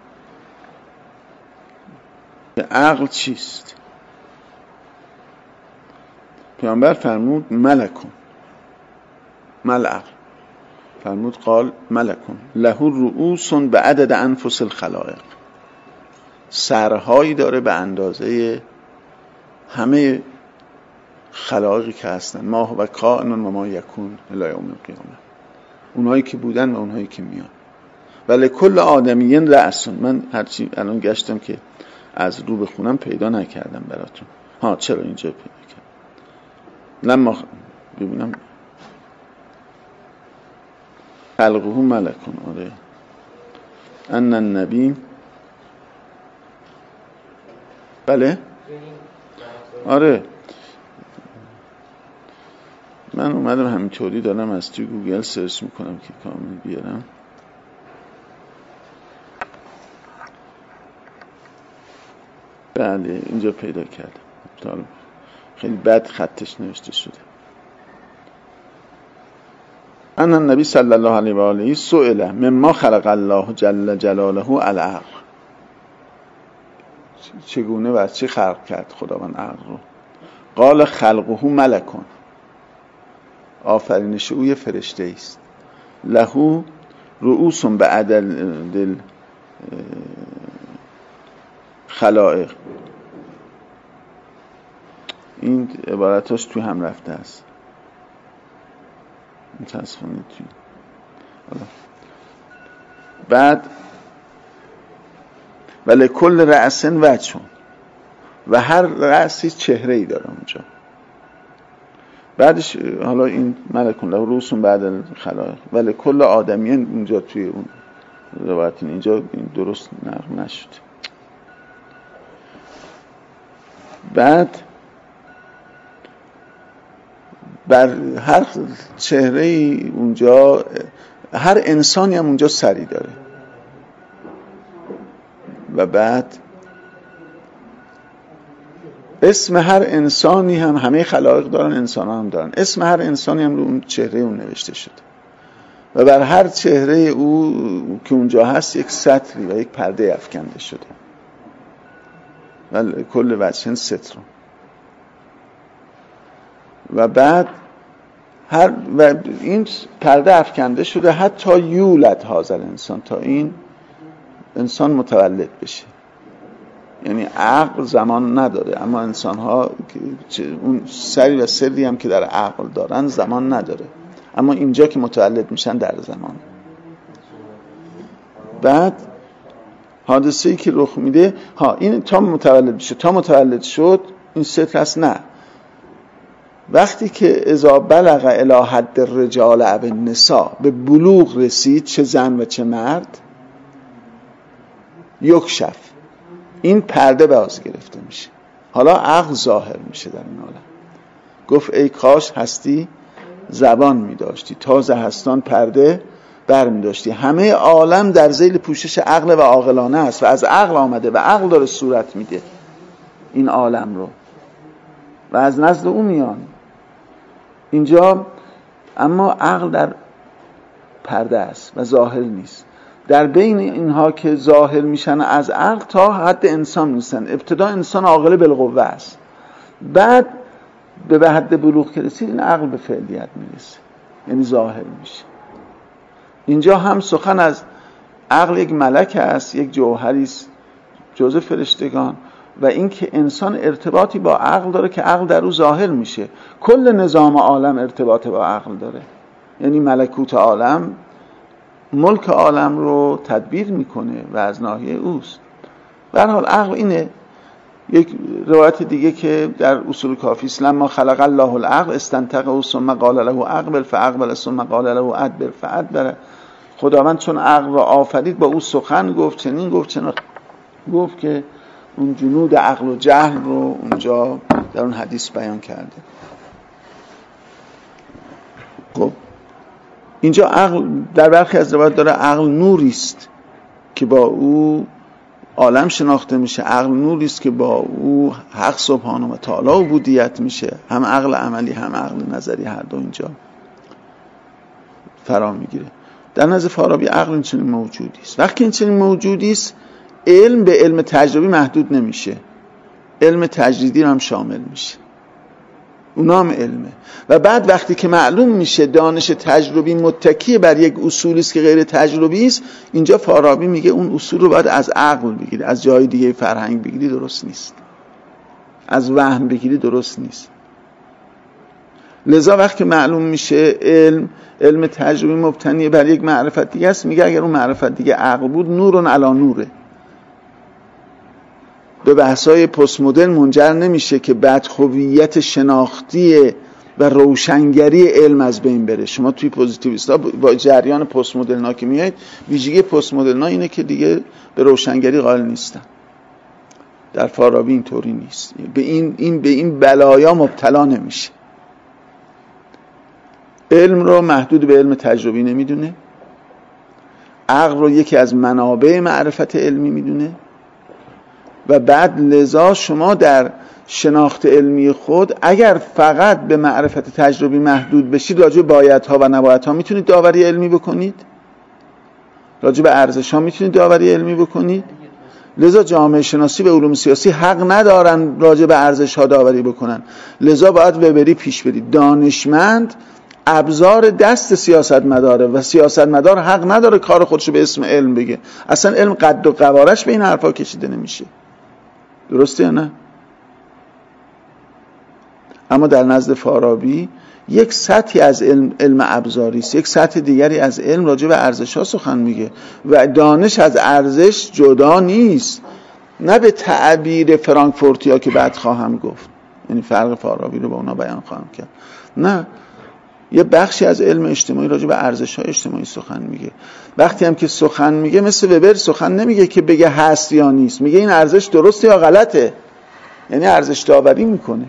S1: که عقل چیست؟ پیامبر فرمود ملکون. مل عقل؟ فرمود قال ملکون له رؤوس به عدد انفس الخلائق. سرهایی داره به اندازه همه خلائقی که هستن. ما هو کائن و ما یکون الی یوم القیامه. اونهایی که بودن و اونهایی که میان. ولی کل آدمیین رأسون. من هرچی الان گشتم که از رو بخونم پیدا نکردم براتون. ها چرا اینجا پیدا کردم؟ لما ببینم خلقه ملکون. آره ان النبی. بله آره من اومدم همینطوری دارم از توی گوگل سرچ میکنم که کامل بیارم. بله اینجا پیدا کردم. خیلی بد خطش نوشته شده. ان النبی صلی الله علیه و آله سئل مما خلق الله جل جلاله العقل. چگونه و از چه خلق کرد خداوند عقل رو؟ قال خلقه ملکون. آفرینش او یه فرشته است. له رؤوس به عدد خلائق. این عبارتاش توی هم رفته است متاسفانه توی. بعد ولی کل رأسن وجهون و هر رأسی چهره ای داره اونجا. بعدش حالا این ملکون له رؤوس بعد خلائق ولی کل آدمیان اونجا توی اون روایت اینجا این درست نقل نشد. بعد بر هر چهره ای اونجا هر انسانی هم اونجا سری داره. و بعد اسم هر انسانی هم همه خلائق دارن، انسان هم دارن. اسم هر انسانی هم رو اون چهره اون نوشته شده و بر هر چهره او که اونجا هست یک سطری و یک پرده افکنده شده. و کل وجهن ستر. و بعد هر و این پرده افکنده شده حتی یولد هذا الانسان، تا این انسان متولد بشه. یعنی عقل زمان نداره، اما انسان ها اون سری و سری هم که در عقل دارن زمان نداره، اما اینجا که متولد میشن در زمان. بعد حادثه‌ای که رخ میده ها این تا متولد بشه، تا متولد شد این ستر است. نه، وقتی که اذا بلغ الی حد الرجال و النساء، به بلوغ رسید، چه زن و چه مرد، یکشف، این پرده باز گرفته میشه. حالا عقل ظاهر میشه در این عالم. گفت ای کاش هستی زبان میداشتی، تازه هستان پرده بر میداشتی. همه عالم در ذیل پوشش عقل و عاقلانه است و از عقل آمده و عقل داره صورت میده این عالم رو و از نزد او میان اینجا. اما عقل در پرده است و ظاهر نیست. در بین اینها که ظاهر میشن از عقل تا حد انسان نیستن. ابتدا انسان عاقل بالقوه است، بعد به حد بلوغ که رسید این عقل به فعلیت میرسه، یعنی ظاهر میشه. اینجا هم سخن از عقل یک ملک است، یک جوهری است جزء فرشتگان، و اینکه انسان ارتباطی با عقل داره که عقل در او ظاهر میشه. کل نظام عالم ارتباط با عقل داره، یعنی ملکوت عالم ملک عالم رو تدبیر میکنه و از ناحیه اوست. به هر حال عقل اینه. یک روایت دیگه که در اصول کافی است، لما خلق الله العقل استنطقه ثم قال له اقبل فاقبل ثم قال له ادبر فادبر. خداوند چون عقل را آفرید با او سخن گفت، چنین گفت چنین گفت که اون جنود عقل و جهل رو اونجا در اون حدیث بیان کرده. خب اینجا عقل در برخی از روایات داره عقل نوری است که با او عالم شناخته میشه، عقل نوری است که با او حق سبحانه و تعالی عبودیت میشه. هم عقل عملی هم عقل نظری هر دو اینجا فرا میگیره. در نزد فارابی عقل این چنین موجودی است. وقتی این چنین موجودی است، علم به علم تجربی محدود نمیشه، علم تجریدی هم شامل میشه، اونا هم علمه. و بعد وقتی که معلوم میشه دانش تجربی متکی بر یک اصولی است که غیر تجربی است، اینجا فارابی میگه اون اصول رو باید از عقل بگیری، از جای دیگه فرهنگ بگیری درست نیست، از وهم بگیری درست نیست. لذا وقتی معلوم میشه علم علم تجربی مبتنی بر یک معرفت دیگه است، میگه اگر اون معرفت دیگه عقل بود نورون علی نوره. به بحث‌های پست مدرن منجر نمیشه که بدخوییت شناختی و روشنگری علم از بین بره. شما توی پوزیتیویستا با جریان پست مدرنا که میایید، ویژگی پست مدرنا اینه که دیگه به روشنگری قائل نیستن. در فارابی اینطوری نیست، به این این به این بلایا مبتلا نمیشه. علم رو محدود به علم تجربی نمیدونه، عقل رو یکی از منابع معرفت علمی میدونه و بعد لذا شما در شناخت علمی خود اگر فقط به معرفت تجربی محدود بشید، راجع به بایدها و نبایدها میتونید داوری علمی بکنید، راجع به ارزش‌ها میتونید داوری علمی بکنید. لذا جامعه شناسی و علوم سیاسی حق ندارن راجع به ارزش‌ها داوری بکنن. لذا باید وبری پیش برید. دانشمند ابزار دست سیاستمداره و سیاستمدار حق نداره کار خودشو به اسم علم بگه. اصلا علم قد و قوارش به این حرفا کشیده نمیشه. درسته یا نه؟ اما در نزد فارابی یک سطحی از علم علم ابزاری است، یک سطح دیگری از علم راجع به ارزش‌ها سخن میگه و دانش از ارزش جدا نیست. نه به تعبیر فرانکفورتیا که بعد خواهم گفت، یعنی فرق فارابی رو با اونا بیان خواهم کرد. نه، یه بخشی از علم اجتماعی راجع به ارزش‌های اجتماعی سخن میگه. وقتی هم که سخن میگه مثل وبر سخن نمیگه که بگه هست یا نیست، میگه این ارزش درسته یا غلطه، یعنی ارزش داوری میکنه.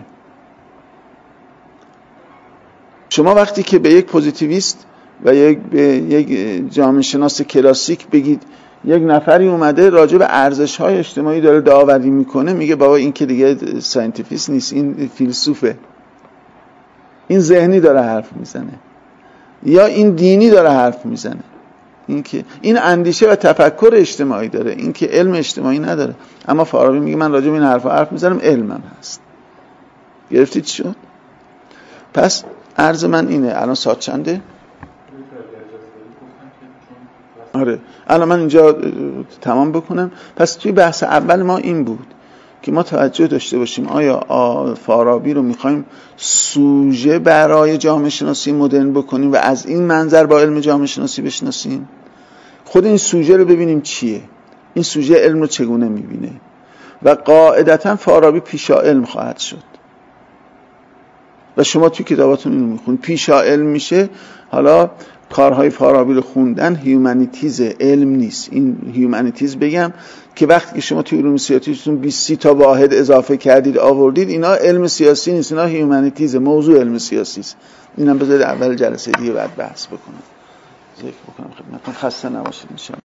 S1: شما وقتی که به یک پوزیتیویست و یک به یک جامعه شناس کلاسیک بگید یک نفری اومده راجع به ارزش‌های اجتماعی داره داوری میکنه، میگه بابا این که دیگه ساینتیفیست نیست، این فیلسوفه، این ذهنی داره حرف میزنه یا این دینی داره حرف میزنه، این که این اندیشه و تفکر اجتماعی داره، این که علم اجتماعی نداره. اما فارابی میگه من راجع به این حرفا حرف میزنم، علمم هست. گرفتید چی شد؟ پس عرض من اینه. الان ساعت چنده؟ آره الان من اینجا تمام بکنم. پس توی بحث اول ما این بود که ما توجه داشته باشیم آیا فارابی رو میخوایم سوژه برای جامعه شناسی مدرن بکنیم و از این منظر با علم جامعه شناسی بشناسیم؟ خود این سوژه رو ببینیم چیه، این سوژه علم رو چگونه میبینه و قاعدتا فارابی پیشا علم خواهد شد و شما توی کتاباتون اینو میخونید پیشا علم میشه. حالا کارهای فارابی رو خوندن هیومانیتیز، علم نیست. این هیومانیتیز بگم که وقتی که شما توی علوم سیاسیتون بیست تا واحد اضافه کردید آوردید، اینا علم سیاسی نیست، اینا هیومانیتیزه، موضوع علم سیاسی است. اینم بذارید اول جلسه دیگه بعد بحث بکنم. ذکر بکنم خدمتتون. خسته نباشید. میشه